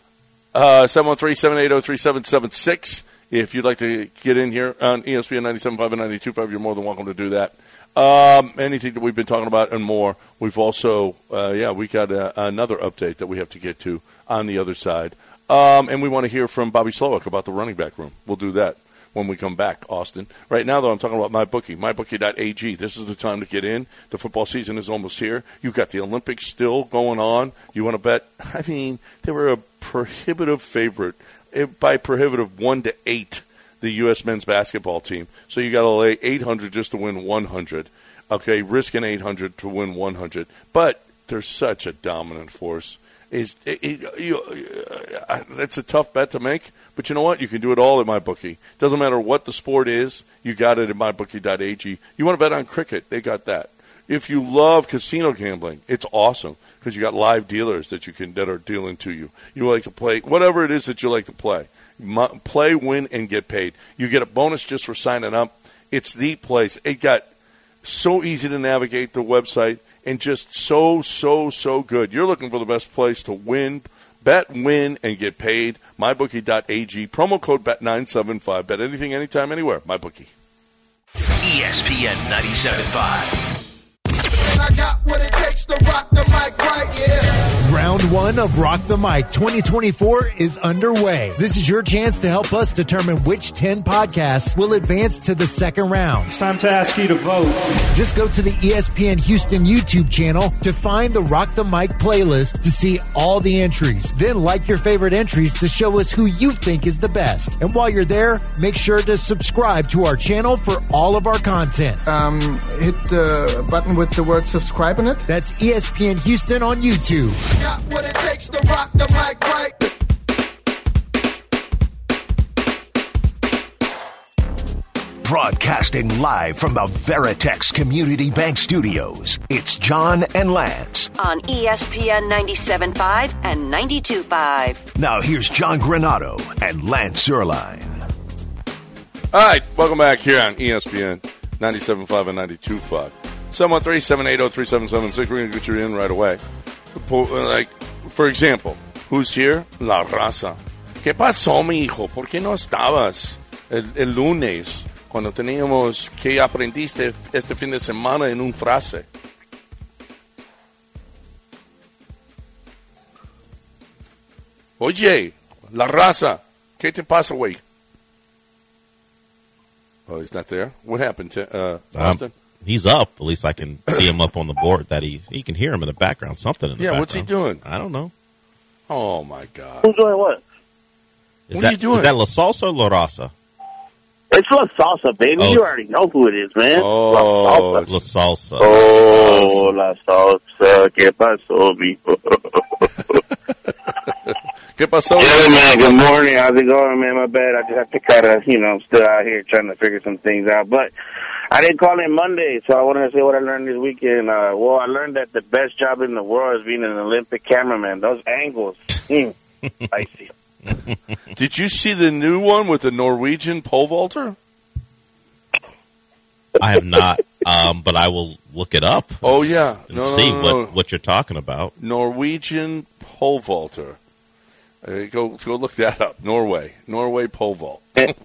uh, seven one three, seven eight zero, three seven seven six. If you'd like to get in here on E S P N ninety-seven point five and ninety-two point five, you're more than welcome to do that. Um, anything that we've been talking about and more. We've also, uh, yeah, we got a, another update that we have to get to on the other side. Um, and we want to hear from Bobby Slowik about the running back room. We'll do that when we come back, Austin. Right now, though, I'm talking about MyBookie, my bookie dot a g. This is the time to get in. The football season is almost here. You've got the Olympics still going on. You want to bet? I mean, they were a prohibitive favorite, by prohibitive one to eight, the U S men's basketball team. So you got to lay eight hundred just to win one hundred. Okay, risking eight hundred to win one hundred. But they're such a dominant force. Is it, it, you, uh, That's a tough bet to make, but you know what? You can do it all at MyBookie. Doesn't matter what the sport is, you got it at my bookie dot a g. You want to bet on cricket, they got that. If you love casino gambling, it's awesome because you got live dealers that you can that are dealing to you. You like to play whatever it is that you like to play. My, play, win, and get paid. You get a bonus just for signing up. It's the place. It got So easy to navigate the website, and just so, so, so good. You're looking for the best place to win, bet, win, and get paid. my bookie dot a g. Promo code bet nine seven five. Bet anything, anytime, anywhere. MyBookie. E S P N ninety-seven point five. I got what it takes to rock the mic right, yeah. Round one of Rock the Mic twenty twenty-four is underway. This is your chance to help us determine which ten podcasts will advance to the second round. It's time to ask you to vote. Just go to the E S P N Houston YouTube channel to find the Rock the Mic playlist to see all the entries. Then like your favorite entries to show us who you think is the best. And while you're there, make sure to subscribe to our channel for all of our content. Um, hit the button with the word subscribe in it. That's E S P N Houston on YouTube. Got what it takes to rock the mic right. Broadcasting live from the Veritex Community Bank Studios, it's John and Lance. On E S P N ninety-seven point five and ninety-two point five. Now here's John Granato and Lance Zierlein. All right, welcome back here on E S P N ninety-seven point five and ninety-two point five. seven one three, seven eight zero, three seven seven six. We're going to get you in right away. Like, for example, who's here? La Raza. ¿Qué pasó, mi hijo? ¿Por qué no estabas el, el lunes cuando teníamos que aprendiste este fin de semana en un frase? Oye, La Raza. ¿Qué te pasa, güey? Oh, he's not there? What happened to uh, Austin? Um, He's up. At least I can see him up on the board. That he he can hear him in the background. Something in the yeah, background. What's he doing? I don't know. Oh my God! Who's doing what? Is what that, are you doing? Is that La Salsa or La Raza? It's La Salsa, baby. Oh, you already know who it is, man. Oh, La Salsa. La Salsa. Oh, La Salsa. ¿Qué pasó, mijo? ¿Qué pasó? Yeah, man. Good morning. How's it going, man? My bad. I just have to kind of, you know, I'm still out here trying to figure some things out, but I didn't call in Monday, so I wanted to say what I learned this weekend. Uh, well, I learned that the best job in the world is being an Olympic cameraman. Those angles, mm, spicy. Did you see the new one with the Norwegian pole vaulter? I have not, um, but I will look it up. Oh, yeah. And no, see no, no, no. what, what you're talking about. Norwegian pole vaulter. Uh, go go look that up. Norway. Norway pole vault.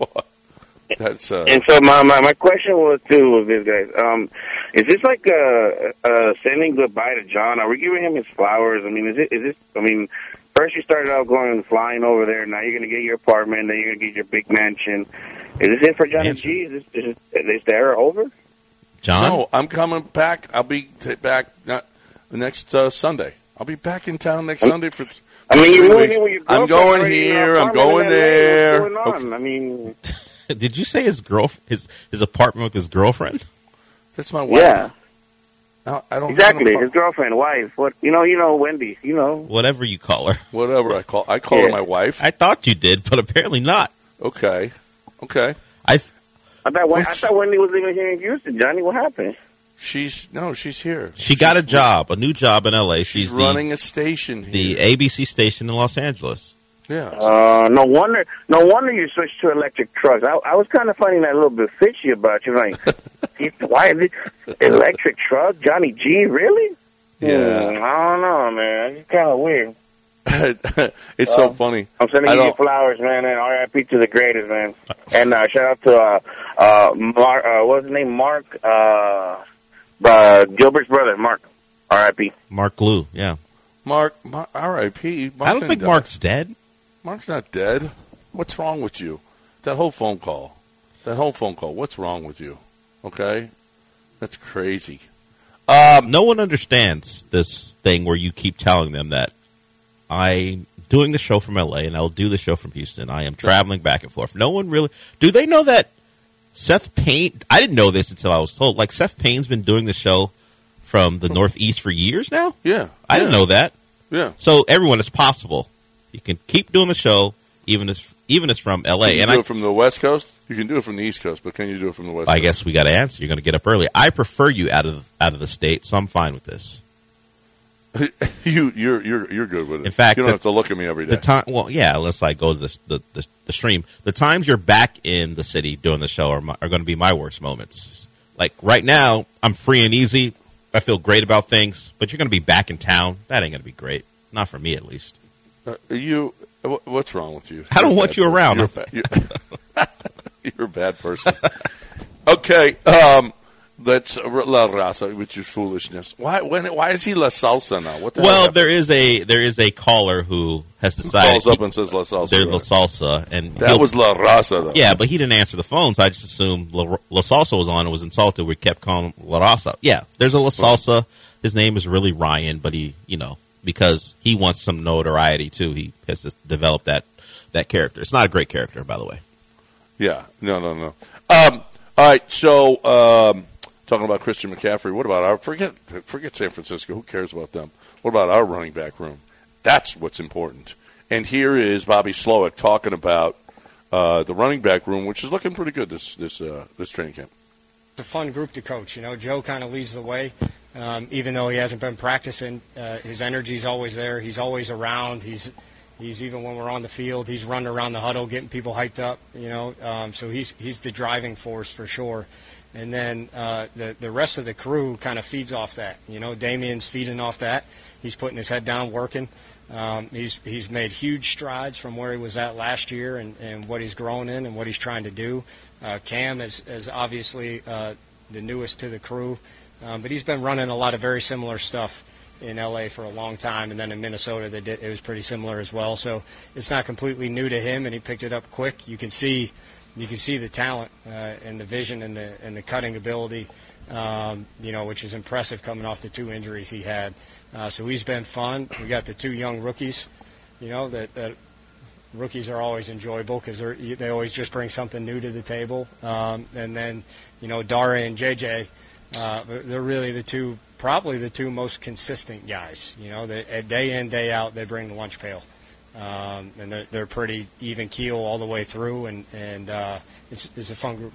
That's uh, and so my, my my question was too with this guys. Um, is this like uh, uh, sending goodbye to John? Are we giving him his flowers? I mean, is it is this? I mean, first you started out going flying over there. Now you're going to get your apartment. Then you're going to get your big mansion. Is this it for Johnny G? Is this is, is the era over? John, no, I'm coming back. I'll be t- back not, next uh, Sunday. I'll be back in town next I'm, Sunday for. Th- I mean, you're moving weeks. in with your I'm going here. I'm going there. What's going on? Okay. I mean. Did you say his girl his his apartment with his girlfriend? That's my wife. Yeah. No, I don't exactly his girlfriend, wife. What you know? You know Wendy. You know whatever you call her. Whatever I call I call yeah. her my wife. I thought you did, but apparently not. Okay. Okay. I. Th- I thought I thought Wendy was living here in Houston. Johnny, what happened? She's no, she's here. She she's got a job, a new job in L A. She's, she's running the, a station here. The A B C station in Los Angeles. Yeah. Uh, no wonder. No wonder you switched to electric trucks. I, I was kind of finding that a little bit fishy about you. Like, why is it electric truck? Johnny G, really? Yeah. Hmm, I don't know, man. It's kind of weird. It's uh, so funny. I'm sending you flowers, man, and R I P to the greatest, man. And uh, shout out to uh, uh, Mark. Uh, what's his name? Mark. Uh, uh, Gilbert's brother, Mark. R I P Mark Glue. Yeah. Mark. Mark R I P I don't think died. Mark's dead. Mark's not dead. What's wrong with you? That whole phone call. That whole phone call. What's wrong with you? Okay? That's crazy. Um, no one understands this thing where you keep telling them that I'm doing the show from L A and I'll do the show from Houston. I am traveling back and forth. No one really... Do they know that Seth Payne... I didn't know this until I was told. Like, Seth Payne's been doing the show from the Northeast for years now? Yeah. I yeah. didn't know that. Yeah. So, everyone, it's possible. You can keep doing the show even as even as from L A. Can you and do I, it from the West Coast? You can do it from the East Coast, but can you do it from the West I Coast? I guess we got to answer. You're going to get up early. I prefer you out of out of the state, so I'm fine with this. you you're you're you're good with it. In fact, you don't the, have to look at me every day. The time, well, yeah, unless I go to the the, the the stream. The times you're back in the city doing the show are my, are going to be my worst moments. Like right now, I'm free and easy. I feel great about things, but you're going to be back in town. That ain't going to be great. Not for me, at least. Uh, you, what's wrong with you? I don't want you around. You're a, bad, you're, you're a bad person. Okay, um, that's La Raza, which is foolishness. Why? When? Why is he La Salsa now? What the well, hell there is a there is a caller who has decided calls up and says La Salsa. They're right. La Salsa, and that was La Raza, though. Yeah, but he didn't answer the phone, so I just assumed La, La Salsa was on and was insulted. We kept calling him La Raza. Yeah, there's a La Salsa. His name is really Ryan, but he, you know, because he wants some notoriety too, he has to develop that that character. It's not a great character, by the way. Yeah, no, no, no. Um, all right, so um, talking about Christian McCaffrey, what about our forget forget San Francisco? Who cares about them? What about our running back room? That's what's important. And here is Bobby Slowick talking about uh, the running back room, which is looking pretty good this this uh, this training camp. It's a fun group to coach. You know, Joe kind of leads the way. Um, even though he hasn't been practicing, uh, his energy's always there. He's always around. He's he's even when we're on the field, he's running around the huddle, getting people hyped up. You know, um, so he's he's the driving force for sure. And then uh, the the rest of the crew kind of feeds off that. You know, Damien's feeding off that. He's putting his head down, working. Um, he's he's made huge strides from where he was at last year, and, and what he's grown in, and what he's trying to do. Uh, Cam is is obviously uh, the newest to the crew. Um, but he's been running a lot of very similar stuff in L A for a long time, and then in Minnesota they did, it was pretty similar as well. So it's not completely new to him, and he picked it up quick. You can see, you can see the talent uh, and the vision and the and the cutting ability, um, you know, which is impressive coming off the two injuries he had. Uh, so he's been fun. We got the two young rookies, you know, that, that rookies are always enjoyable because they they always just bring something new to the table. Um, and then, you know, Dare and J J. Uh, they're really the two, probably the two most consistent guys. You know, they, day in, day out, they bring the lunch pail, um, and they're, they're pretty even keel all the way through, and and uh, it's it's a fun group.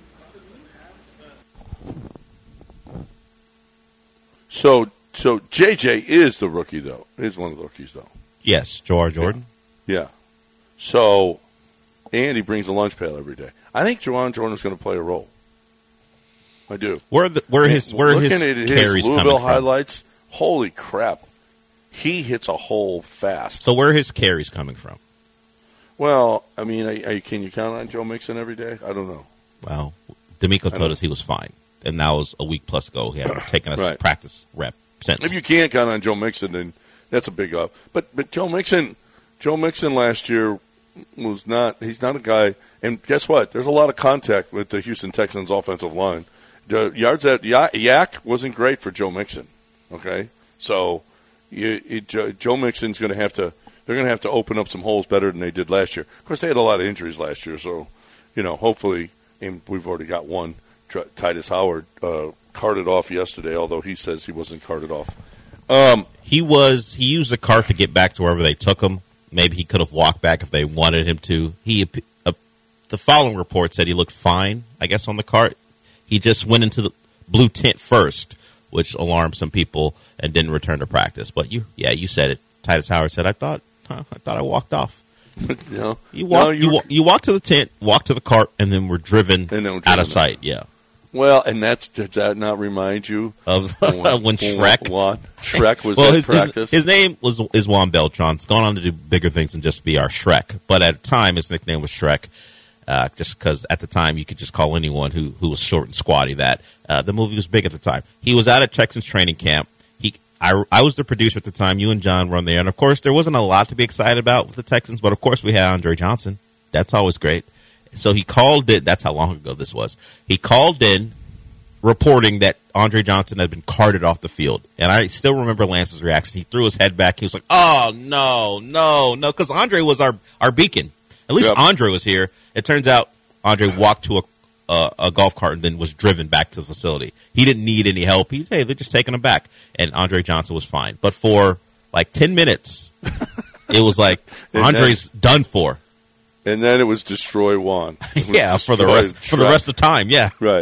So, so J J is the rookie though. Is one of the rookies though. Yes, Jawar Jordan. Yeah. yeah. So, and he brings a lunch pail every day. I think Jawar Jordan is going to play a role. I do. Where the, where his where Looking his at his carries Louisville coming from? highlights, holy crap, he hits a hole fast. So where are his carries coming from? Well, I mean, I, I, can you count on Joe Mixon every day? I don't know. Well, D'Amico told us he was fine, and that was a week plus ago. He hadn't taken a right. practice rep since. If you can't count on Joe Mixon, then that's a big up. But but Joe Mixon, Joe Mixon last year was not. He's not a guy. And guess what? There's a lot of contact with the Houston Texans offensive line. The yards at Yak wasn't great for Joe Mixon. Okay, so you, you, Joe, Joe Mixon's going to have to. They're going to have to open up some holes better than they did last year. Of course, they had a lot of injuries last year, so you know, hopefully, and we've already got one. Titus Howard uh, carted off yesterday, although he says he wasn't carted off. Um, he was. He used the cart to get back to wherever they took him. Maybe he could have walked back if they wanted him to. He, uh, the following report said he looked fine, I guess, on the cart. He just went into the blue tent first, which alarmed some people, and didn't return to practice. But you, yeah, you said it. Titus Howard said, "I thought, huh, I thought I walked off." no, you walk, no, you, you walk to the tent, walk to the cart, and then we're driven, then we're driven out of sight. Out. Yeah. Well, and that's does that not remind you of when, when Shrek? Juan, Shrek was well, at his, practice. His, his name was is Juan Beltran. He's gone on to do bigger things than just be our Shrek. But at the time, his nickname was Shrek. Uh, just because at the time you could just call anyone who, who was short and squatty that. Uh, the movie was big at the time. He was out at Texans training camp. He, I, I was the producer at the time. You and John were on there. And, of course, there wasn't a lot to be excited about with the Texans. But, of course, we had Andre Johnson. That's always great. So he called in. That's how long ago this was. He called in reporting that Andre Johnson had been carted off the field. And I still remember Lance's reaction. He threw his head back. He was like, oh, no, no, no. Because Andre was our, our beacon. At least yep. Andre was here. It turns out Andre walked to a, a a golf cart and then was driven back to the facility. He didn't need any help. He hey, they're just taking him back, and Andre Johnson was fine. But for like ten minutes, it was like Andre's then, done for. And then it was destroy Juan. Was yeah, for the rest Shrek. for the rest of the time. Yeah, right.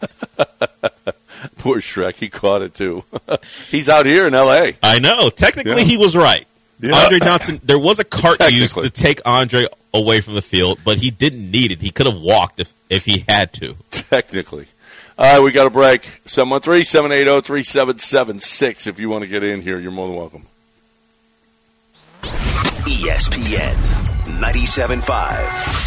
Poor Shrek, he caught it too. He's out here in L A. I know. Technically, yeah. he was right. Yeah. Andre Johnson, there was a cart used to take Andre away from the field, but he didn't need it. He could have walked if, if he had to. Technically. All right, we got a break. seven one three, seven eight zero, three seven seven six. If you want to get in here, you're more than welcome. E S P N ninety-seven point five.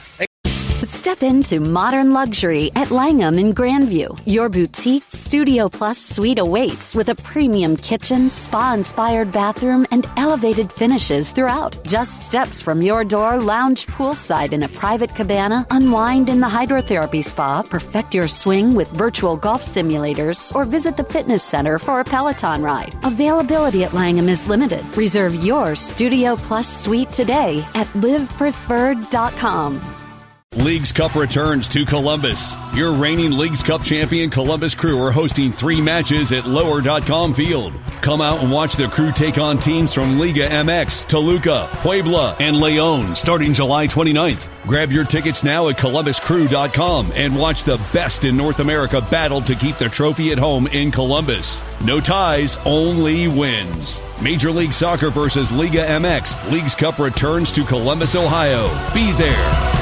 Step into modern luxury at Langham in Grandview. Your boutique Studio Plus suite awaits with a premium kitchen, spa-inspired bathroom, and elevated finishes throughout. Just steps from your door, lounge poolside in a private cabana, unwind in the hydrotherapy spa, perfect your swing with virtual golf simulators, or visit the fitness center for a Peloton ride. Availability at Langham is limited. Reserve your Studio Plus suite today at live preferred dot com. Leagues Cup returns to Columbus. Your reigning Leagues Cup champion Columbus Crew are hosting three matches at lower dot com Field. Come out and watch the Crew take on teams from Liga M X, Toluca, Puebla, and Leon starting July twenty-ninth. Grab your tickets now at columbus crew dot com and watch the best in North America battle to keep the trophy at home in Columbus. No ties, only wins. Major League Soccer versus Liga M X. Leagues Cup returns to Columbus, Ohio. Be there.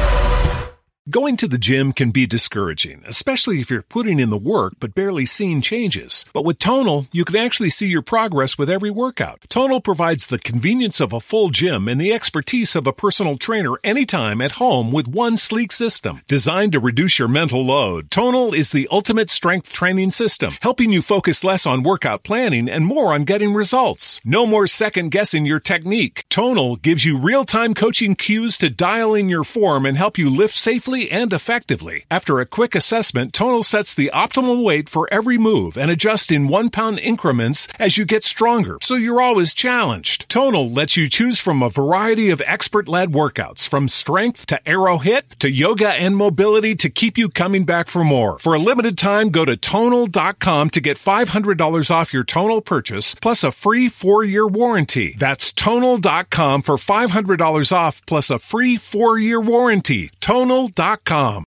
Going to the gym can be discouraging, especially if you're putting in the work but barely seeing changes. But with Tonal, you can actually see your progress with every workout. Tonal provides the convenience of a full gym and the expertise of a personal trainer anytime at home with one sleek system. Designed to reduce your mental load, Tonal is the ultimate strength training system, helping you focus less on workout planning and more on getting results. No more second-guessing your technique. Tonal gives you real-time coaching cues to dial in your form and help you lift safely and effectively. After a quick assessment, Tonal sets the optimal weight for every move and adjusts in one-pound increments as you get stronger, so you're always challenged. Tonal lets you choose from a variety of expert-led workouts, from strength to aero hit to yoga and mobility, to keep you coming back for more. For a limited time, go to tonal dot com to get five hundred dollars off your Tonal purchase, plus a free four-year warranty. That's tonal dot com for five hundred dollars off, plus a free four-year warranty. tonal dot com.